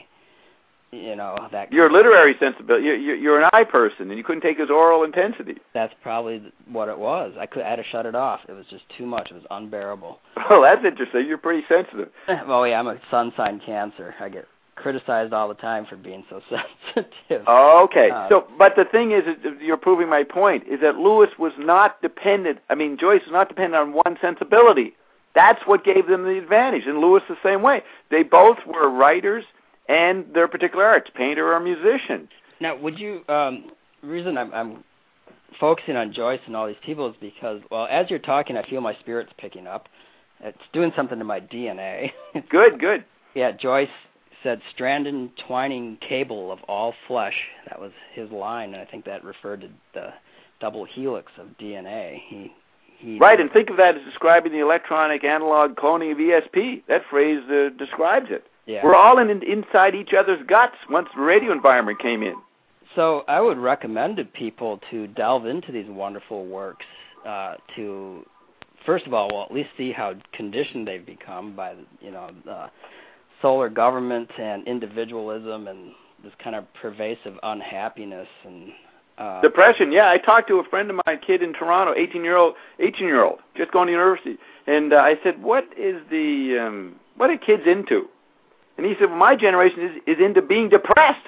Your literary sensibility. You're an eye person, and you couldn't take his oral intensity. That's probably what it was. I had to shut it off. It was just too much. It was unbearable. Oh, that's interesting. You're pretty sensitive. Oh, yeah, I'm a sun sign Cancer. I get criticized all the time for being so sensitive. Oh, okay. But the thing is, you're proving my point, is that Lewis was not dependent, Joyce was not dependent on one sensibility. That's what gave them the advantage, and Lewis the same way. They both were writers and their particular arts, painter or musician. Now, would you, the reason I'm focusing on Joyce and all these people is because, well, as you're talking, I feel my spirit's picking up. It's doing something to my DNA. Good. Yeah, Joyce said, stranded twining cable of all flesh. That was his line, and I think that referred to the double helix of DNA. Right, and think of that as describing the electronic analog cloning of ESP. That phrase describes it. Yeah. We're all inside each other's guts once the radio environment came in. So I would recommend to people to delve into these wonderful works to, first of all, at least see how conditioned they've become by the solar government and individualism and this kind of pervasive unhappiness and depression. Yeah, I talked to a friend of mine, a kid in Toronto, 18-year-old, just going to university, and I said, "What are kids into?" And he said, "Well, my generation is into being depressed."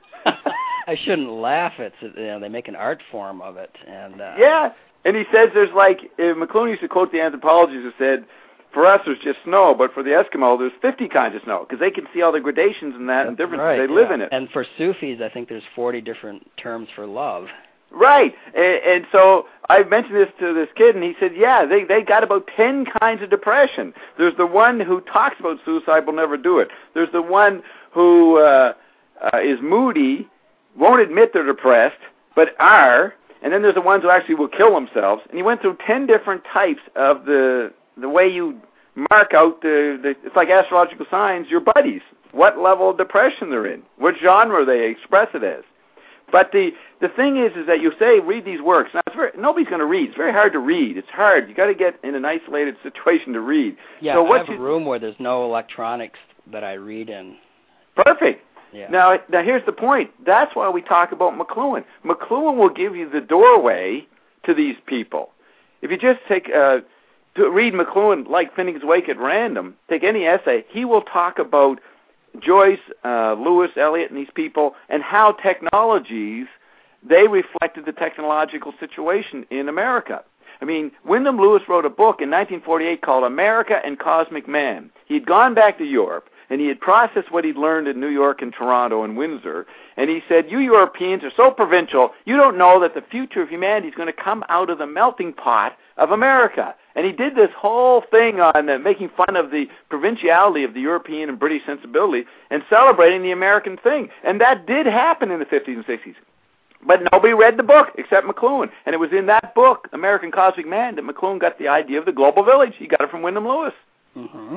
I shouldn't laugh. They make an art form of it, and yeah. And he says there's McLuhan used to quote the anthropologist who said, "For us, there's just snow, but for the Eskimo, there's 50 kinds of snow because they can see all the gradations in that and differences. Right, they live in it." And for Sufis, I think there's 40 different terms for love. Right, and so I mentioned this to this kid, and he said, "Yeah, they got about 10 kinds of depression. There's the one who talks about suicide will never do it. There's the one who is moody, won't admit they're depressed, but are, and then there's the ones who actually will kill themselves." And he went through 10 different types of the way you mark out it's like astrological signs, your buddies, what level of depression they're in, what genre they express it as. But the thing is that you say, read these works. Now, nobody's going to read. It's very hard to read. It's hard. You got to get in an isolated situation to read. Yeah, so I have a room where there's no electronics that I read in. Perfect. Yeah. Now here's the point. That's why we talk about McLuhan. McLuhan will give you the doorway to these people. If you just take to read McLuhan like Finnegan's Wake at random, take any essay, he will talk about Joyce, Lewis, Eliot, and these people, and how technologies, they reflected the technological situation in America. Wyndham Lewis wrote a book in 1948 called America and Cosmic Man. He'd gone back to Europe, and he had processed what he'd learned in New York and Toronto and Windsor, and he said, "You Europeans are so provincial, you don't know that the future of humanity is going to come out of the melting pot of America." And he did this whole thing on making fun of the provinciality of the European and British sensibility and celebrating the American thing. And that did happen in the 50s and 60s. But nobody read the book except McLuhan. And it was in that book, American Cosmic Man, that McLuhan got the idea of the global village. He got it from Wyndham Lewis. Mm-hmm.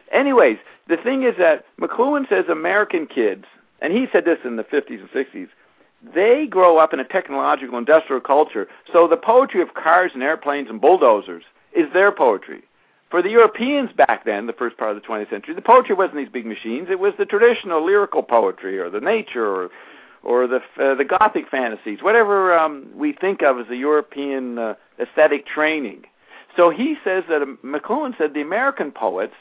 Anyways, the thing is that McLuhan says American kids, and he said this in the 50s and 60s, they grow up in a technological industrial culture, so the poetry of cars and airplanes and bulldozers is their poetry. For the Europeans back then, the first part of the 20th century, the poetry wasn't these big machines. It was the traditional lyrical poetry or the nature or the Gothic fantasies, whatever we think of as the European aesthetic training. So he says that McLuhan said the American poets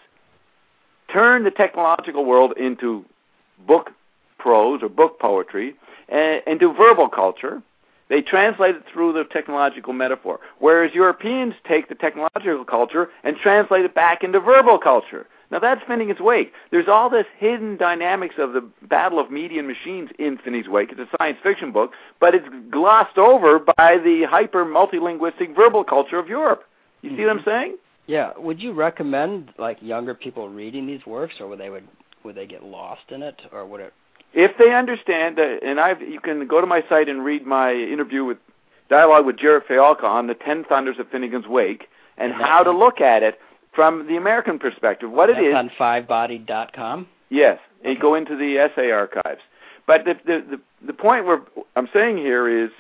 turned the technological world into book prose or book poetry, into verbal culture. They translate it through the technological metaphor, whereas Europeans take the technological culture and translate it back into verbal culture. Now that's Finnegan's Wake. There's all this hidden dynamics of the battle of media and machines in Finnegan's Wake. It's a science fiction book, but it's glossed over by the hyper multilinguistic verbal culture of Europe. You see what I'm saying? Yeah. Would you recommend like younger people reading these works, or would they get lost in it, or would it? If they understand, you can go to my site and read my interview with dialogue with Jarrett Fialka on the 10 Thunders of Finnegan's Wake and how to look at it from the American perspective. What it is on fivebody.com? Yes, and you go into the essay archives. But the point where I'm saying here is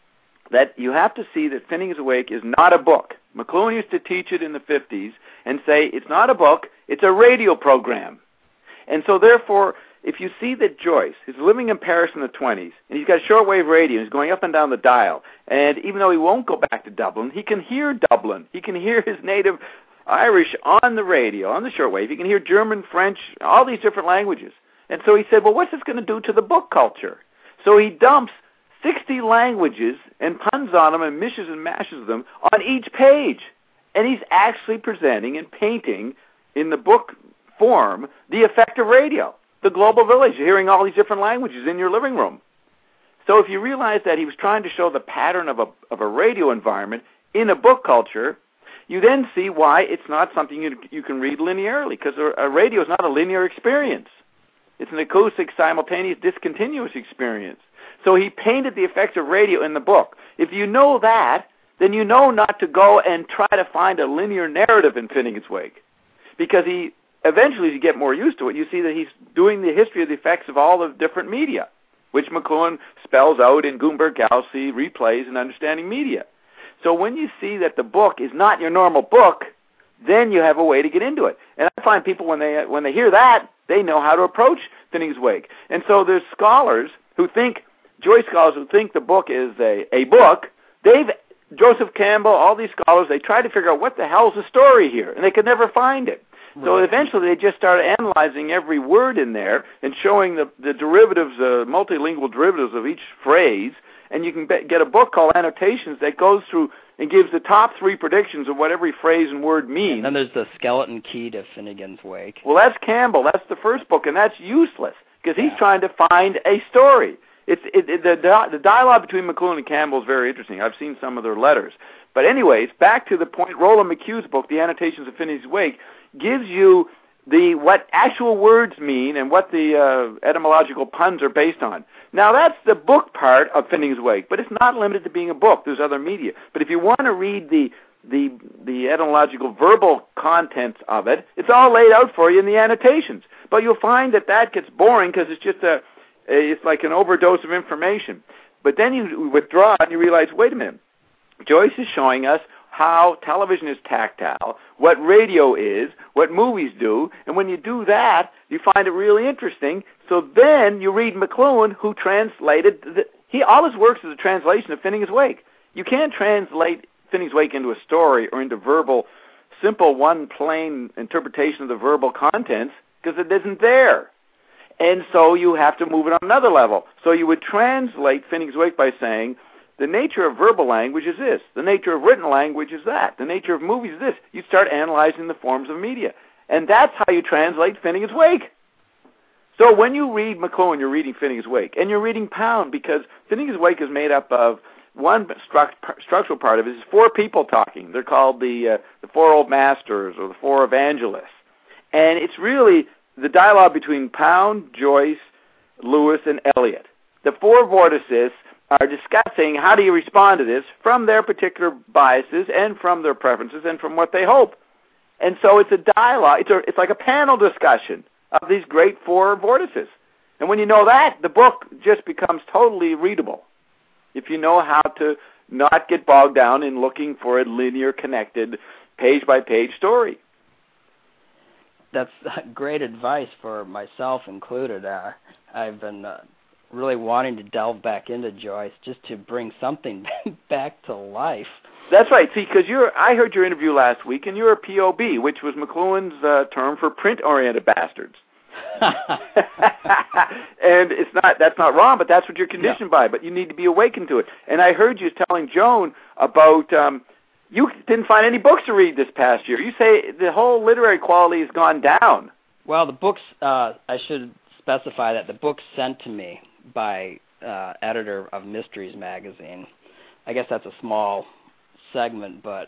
that you have to see that Finnegan's Wake is not a book. McLuhan used to teach it in the 50s and say it's not a book, it's a radio program. And so therefore, if you see that Joyce is living in Paris in the 20s, and he's got shortwave radio, he's going up and down the dial, and even though he won't go back to Dublin, he can hear Dublin. He can hear his native Irish on the radio, on the shortwave. He can hear German, French, all these different languages. And so he said, well, what's this going to do to the book culture? So he dumps 60 languages and puns on them and mishes and mashes them on each page. And he's actually presenting and painting in the book form the effect of radio. The global village, you're hearing all these different languages in your living room. So if you realize that he was trying to show the pattern of a radio environment in a book culture, you then see why it's not something you can read linearly, because a radio is not a linear experience. It's an acoustic, simultaneous, discontinuous experience. So he painted the effects of radio in the book. If you know that, then you know not to go and try to find a linear narrative in Finnegan's Wake, because eventually, as you get more used to it, you see that he's doing the history of the effects of all the different media, which McLuhan spells out in Gutenberg Galaxy, Replays, and Understanding Media. So when you see that the book is not your normal book, then you have a way to get into it. And I find people, when they hear that, they know how to approach Finnegan's Wake. And so there's scholars who think, Joyce scholars who think the book is a book. Joseph Campbell, all these scholars, they try to figure out what the hell's the story here, and they could never find it. So eventually they just started analyzing every word in there and showing the derivatives, multilingual derivatives of each phrase, and you can get a book called Annotations that goes through and gives the top 3 predictions of what every phrase and word means. And then there's the skeleton key to Finnegan's Wake. Well, that's Campbell. That's the first book, and that's useless because he's trying to find a story. The dialogue between McLuhan and Campbell is very interesting. I've seen some of their letters. But anyways, back to the point, Roland McHugh's book, The Annotations of Finnegan's Wake, gives you what actual words mean and what the etymological puns are based on. Now, that's the book part of Finnegan's Wake, but it's not limited to being a book. There's other media. But if you want to read the etymological verbal contents of it, it's all laid out for you in the annotations. But you'll find that gets boring because it's just it's like an overdose of information. But then you withdraw and you realize, wait a minute, Joyce is showing us how television is tactile, what radio is, what movies do, and when you do that, you find it really interesting. So then you read McLuhan, who translated, all his works is a translation of Finnegan's Wake. You can't translate Finnegan's Wake into a story or into verbal, simple, one plain interpretation of the verbal contents, because it isn't there. And so you have to move it on another level. So you would translate Finnegan's Wake by saying, the nature of verbal language is this. The nature of written language is that. The nature of movies is this. You start analyzing the forms of media. And that's how you translate Finnegan's Wake. So when you read McLuhan, you're reading Finnegan's Wake. And you're reading Pound, because Finnegan's Wake is made up of one structural part of it is 4 people talking. They're called the 4 Old Masters or the 4 Evangelists. And it's really the dialogue between Pound, Joyce, Lewis, and Eliot. The 4 vorticists are discussing how do you respond to this from their particular biases and from their preferences and from what they hope. And so it's a dialogue. It's like a panel discussion of these great four vortices. And when you know that, the book just becomes totally readable. If you know how to not get bogged down in looking for a linear, connected, page-by-page story. That's great advice for myself included. I've been really wanting to delve back into Joyce just to bring something back to life. That's right. See, because I heard your interview last week, and you're a POB, which was McLuhan's term for print-oriented bastards. And that's not wrong, but that's what you're conditioned by. But you need to be awakened to it. And I heard you telling Joan about you didn't find any books to read this past year. You say the whole literary quality has gone down. Well, the books, I should specify that the books sent to me by editor of Mysteries magazine. I guess that's a small segment, but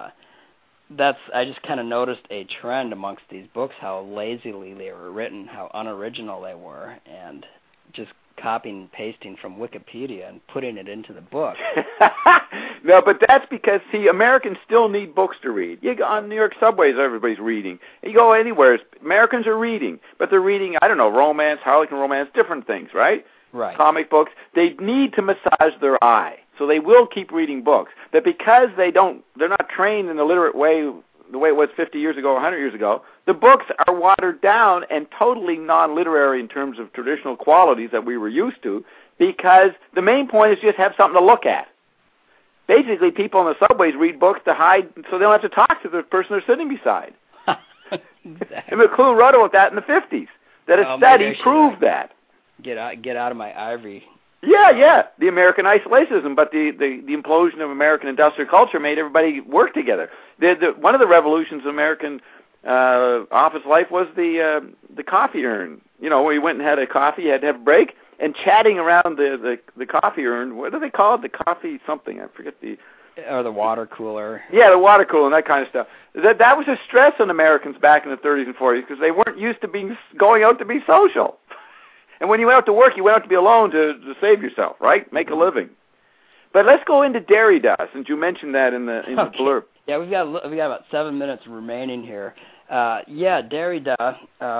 I just kind of noticed a trend amongst these books, how lazily they were written, how unoriginal they were, and just copying and pasting from Wikipedia and putting it into the book. No, but that's because, see, Americans still need books to read. You go on New York subways, everybody's reading. You go anywhere, Americans are reading, but they're reading, I don't know, romance, Harlequin romance, different things, right? Right. Comic books. They need to massage their eye, so they will keep reading books. But because they're not trained in the literate way, the way it was 50 years ago or 100 years ago, the books are watered down and totally non-literary in terms of traditional qualities that we were used to, because the main point is just have something to look at. Basically, people in the subways read books to hide so they don't have to talk to the person they're sitting beside. Exactly. And McLuhan wrote about that in the 50s, that a study proved that. Get out of my ivory. Yeah, the American isolationism, but the implosion of American industrial culture made everybody work together. One of the revolutions of American office life was the coffee urn. You know, where you went and had a coffee, you had to have a break, and chatting around the coffee urn. What do they call it? The coffee something. I forget the. Or the water cooler. Yeah, the water cooler and that kind of stuff. That was a stress on Americans back in the 30s and 40s because they weren't used to going out to be social. And when you went out to work, you went out to be alone to save yourself, right? Make a living. But let's go into Derrida, since you mentioned that in the blurb. Yeah, we've got about 7 minutes remaining here. Derrida.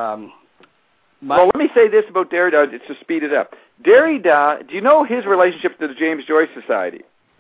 Well, let me say this about Derrida, just to speed it up. Derrida, do you know his relationship to the James Joyce Society?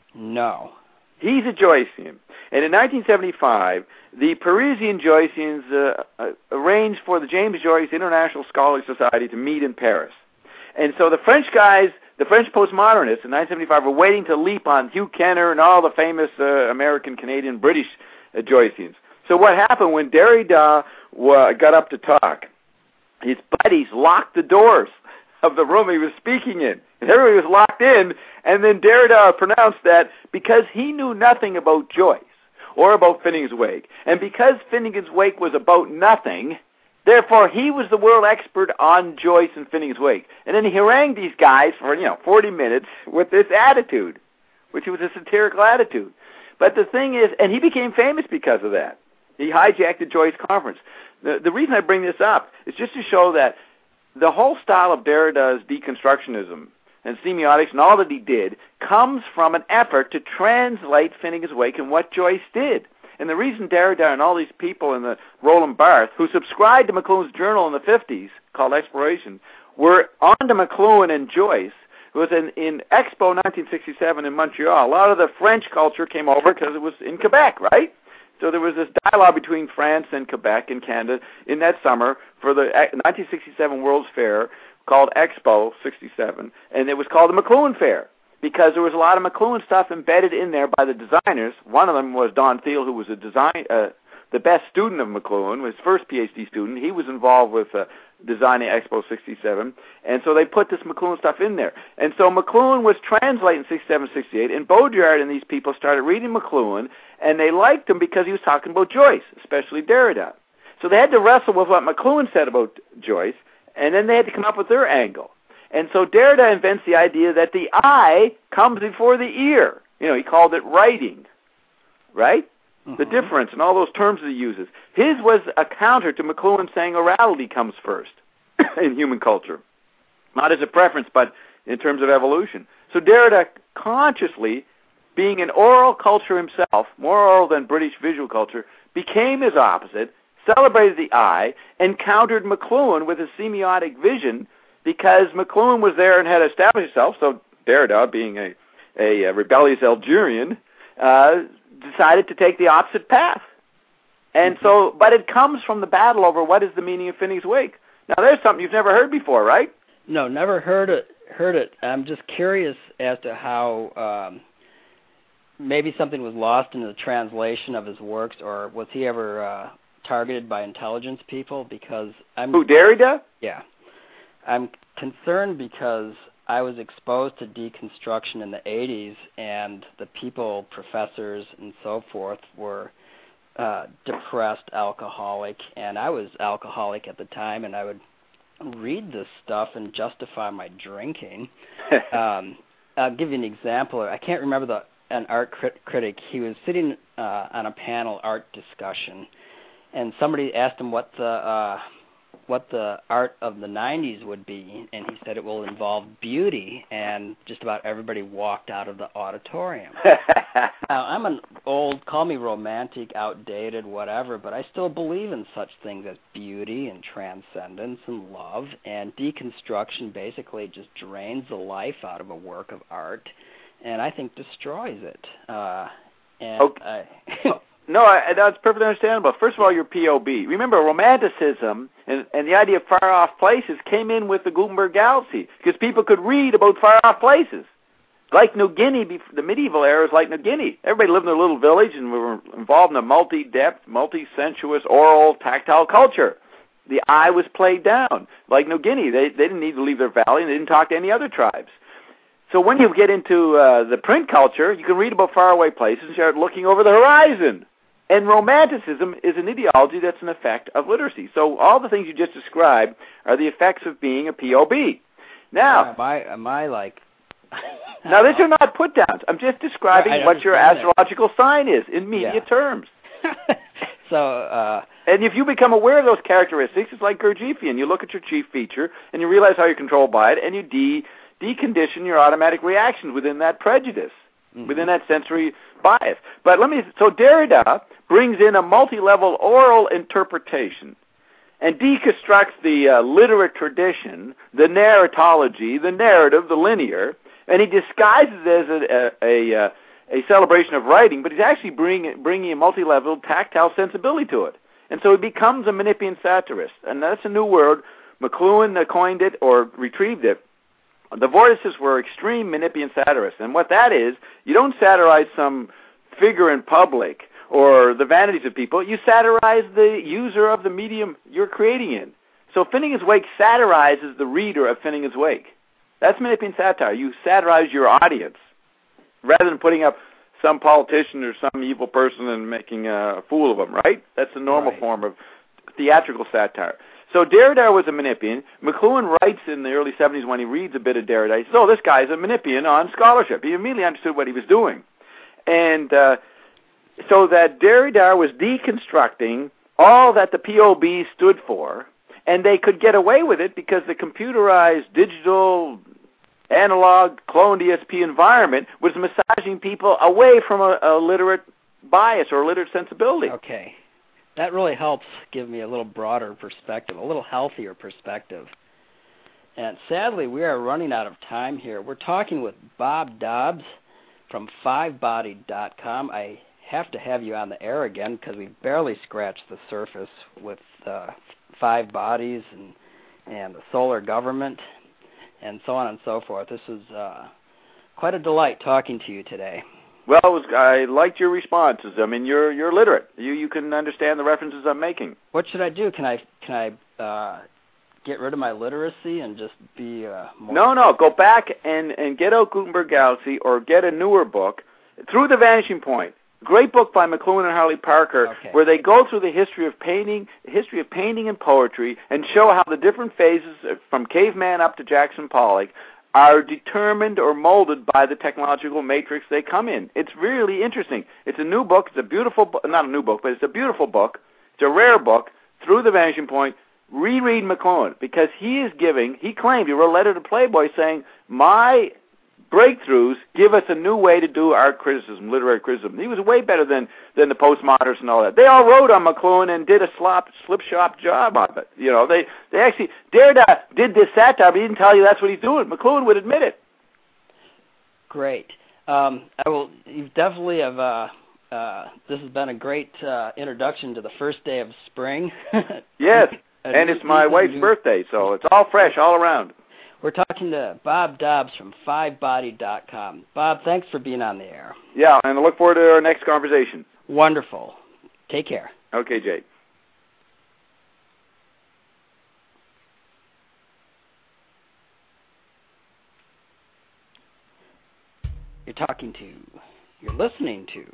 No. He's a Joycean. And in 1975, the Parisian Joyceans arranged for the James Joyce International Scholarly Society to meet in Paris. And so the French guys, the French postmodernists in 1975 were waiting to leap on Hugh Kenner and all the famous American, Canadian, British Joyceans. So what happened when Derrida got up to talk, his buddies locked the doors of the room he was speaking in. And everybody was locked in, and then Derrida pronounced that because he knew nothing about Joyce or about Finnegan's Wake, and because Finnegan's Wake was about nothing, therefore he was the world expert on Joyce and Finnegan's Wake. And then he harangued these guys for 40 minutes with this attitude, which was a satirical attitude. But the thing is, and he became famous because of that. He hijacked the Joyce conference. The reason I bring this up is just to show that the whole style of Derrida's deconstructionism and semiotics and all that he did comes from an effort to translate Finnegan's Wake and what Joyce did. And the reason Derrida and all these people in the Roland Barthes who subscribed to McLuhan's journal in the 50s called Exploration were onto McLuhan and Joyce. It was in Expo 1967 in Montreal. A lot of the French culture came over because it was in Quebec, right? So there was this dialogue between France and Quebec and Canada in that summer for the 1967 World's Fair called Expo 67, and it was called the McLuhan Fair because there was a lot of McLuhan stuff embedded in there by the designers. One of them was Don Thiel, who was the best student of McLuhan, his first PhD student. He was involved with designing Expo 67, and so they put this McLuhan stuff in there. And so McLuhan was translating 67, 68, and Baudrillard and these people started reading McLuhan, and they liked him because he was talking about Joyce, especially Derrida. So they had to wrestle with what McLuhan said about Joyce, and then they had to come up with their angle. And so Derrida invents the idea that the eye comes before the ear. He called it writing, right? The difference and all those terms that he uses. His was a counter to McLuhan saying orality comes first in human culture. Not as a preference, but in terms of evolution. So Derrida consciously, being an oral culture himself, more oral than British visual culture, became his opposite, celebrated the I, and countered McLuhan with his semiotic vision because McLuhan was there and had established himself. So Derrida, being a rebellious Algerian, decided to take the opposite path. And so, but it comes from the battle over what is the meaning of Finney's Wake. Now, there's something you've never heard before, right? No, never heard it. I'm just curious as to how maybe something was lost in the translation of his works, or was he ever targeted by intelligence people? Because Who, Derrida? Yeah. I'm concerned because I was exposed to deconstruction in the 80s, and the people, professors and so forth, were depressed, alcoholic, and I was alcoholic at the time, and I would read this stuff and justify my drinking. I'll give you an example. I can't remember an art critic. He was sitting on a panel art discussion, and somebody asked him what the art of the 90s would be, and he said it will involve beauty, and just about everybody walked out of the auditorium. Now, I'm an old, call me romantic, outdated, whatever, but I still believe in such things as beauty and transcendence and love, and deconstruction basically just drains the life out of a work of art, and I think destroys it. No, that's perfectly understandable. First of all, your POB. Remember, Romanticism and the idea of far-off places came in with the Gutenberg Galaxy because people could read about far-off places. Like New Guinea, the medieval era was like New Guinea. Everybody lived in a little village and we were involved in a multi-depth, multi-sensuous, oral, tactile culture. The I was played down. Like New Guinea, they didn't need to leave their valley and they didn't talk to any other tribes. So when you get into the print culture, you can read about faraway places and start looking over the horizon. And Romanticism is an ideology that's an effect of literacy. So all the things you just described are the effects of being a POB. Now, am I like... Now, these are not put-downs. I'm just describing what your astrological sign is in media terms. So, and if you become aware of those characteristics, it's like Gurdjieffian. You look at your chief feature, and you realize how you're controlled by it, and you decondition your automatic reactions within that prejudice, within that sensory bias. But so Derrida brings in a multi-level oral interpretation and deconstructs the literate tradition, the narratology, the narrative, the linear, and he disguises it as a celebration of writing, but he's actually bringing a multi-level tactile sensibility to it. And so he becomes a Menippean satirist, and that's a new word. McLuhan coined it or retrieved it. The Vorticists were extreme Menippean satirists, and what that is, you don't satirize some figure in public or the vanities of people, you satirize the user of the medium you're creating in. So Finnegan's Wake satirizes the reader of Finnegan's Wake. That's Menippean satire. You satirize your audience rather than putting up some politician or some evil person and making a fool of them, right? That's the normal form of theatrical satire. So Derrida was a Menippean. McLuhan writes in the early 70s when he reads a bit of Derrida, he says, oh, this guy's a Menippean on scholarship. He immediately understood what he was doing. And so that Derrida was deconstructing all that the POB stood for, and they could get away with it because the computerized, digital, analog, cloned ESP environment was massaging people away from a literate bias or a literate sensibility. Okay. That really helps give me a little broader perspective, a little healthier perspective. And sadly, we are running out of time here. We're talking with Bob Dobbs from FiveBody.com. I have to have you on the air again because we barely scratched the surface with 5 bodies and the solar government and so on and so forth. This is quite a delight talking to you today. Well, I liked your responses. I mean, you're literate. You can understand the references I'm making. What should I do? Can I get rid of my literacy and just be more... No. Go back and get out Gutenberg Galaxy or get a newer book, Through the Vanishing Point. Great book by McLuhan and Harley Parker, where they go through the history of painting and poetry, and show how the different phases from caveman up to Jackson Pollock are determined or molded by the technological matrix they come in. It's really interesting. It's a new book. It's a beautiful book. Not a new book, but it's a beautiful book. It's a rare book, Through the Vanishing Point. Reread McLuhan, because he claimed, he wrote a letter to Playboy saying, my breakthroughs give us a new way to do art criticism, literary criticism. He was way better than the postmodernists and all that. They all wrote on McLuhan and did a slip-shop job of it. You know, they actually, Derrida did this satire, but he didn't tell you that's what he's doing. McLuhan would admit it. Great. You definitely have, this has been a great introduction to the first day of spring. Yes, and it's my wife's birthday, so it's all fresh all around. We're talking to Bob Dobbs from FiveBodied.com. Bob, thanks for being on the air. Yeah, and I look forward to our next conversation. Wonderful. Take care. Okay, Jay. You're listening to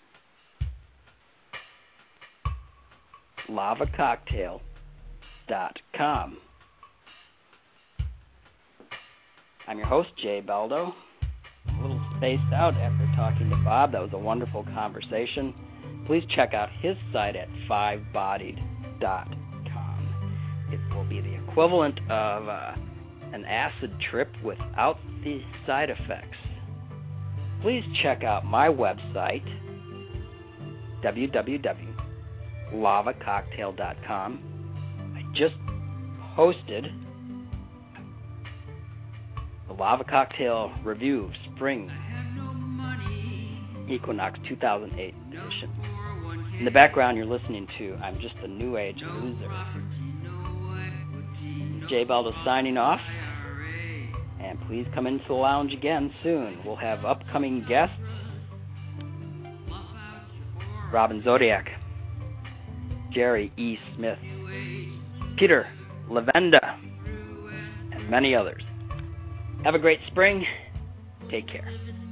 LavaCocktail.com. I'm your host, Jay Baldo. I'm a little spaced out after talking to Bob. That was a wonderful conversation. Please check out his site at FiveBodied.com. It will be the equivalent of an acid trip without the side effects. Please check out my website, www.lavacocktail.com. I just hosted the Lava Cocktail Review of Spring Equinox 2008 edition. In the background, you're listening to I'm Just a New Age Loser. Jay Baldo signing off. And please come into the lounge again soon. We'll have upcoming guests. Robin Zodiac, Jerry E. Smith, Peter Lavenda, and many others. Have a great spring. Take care.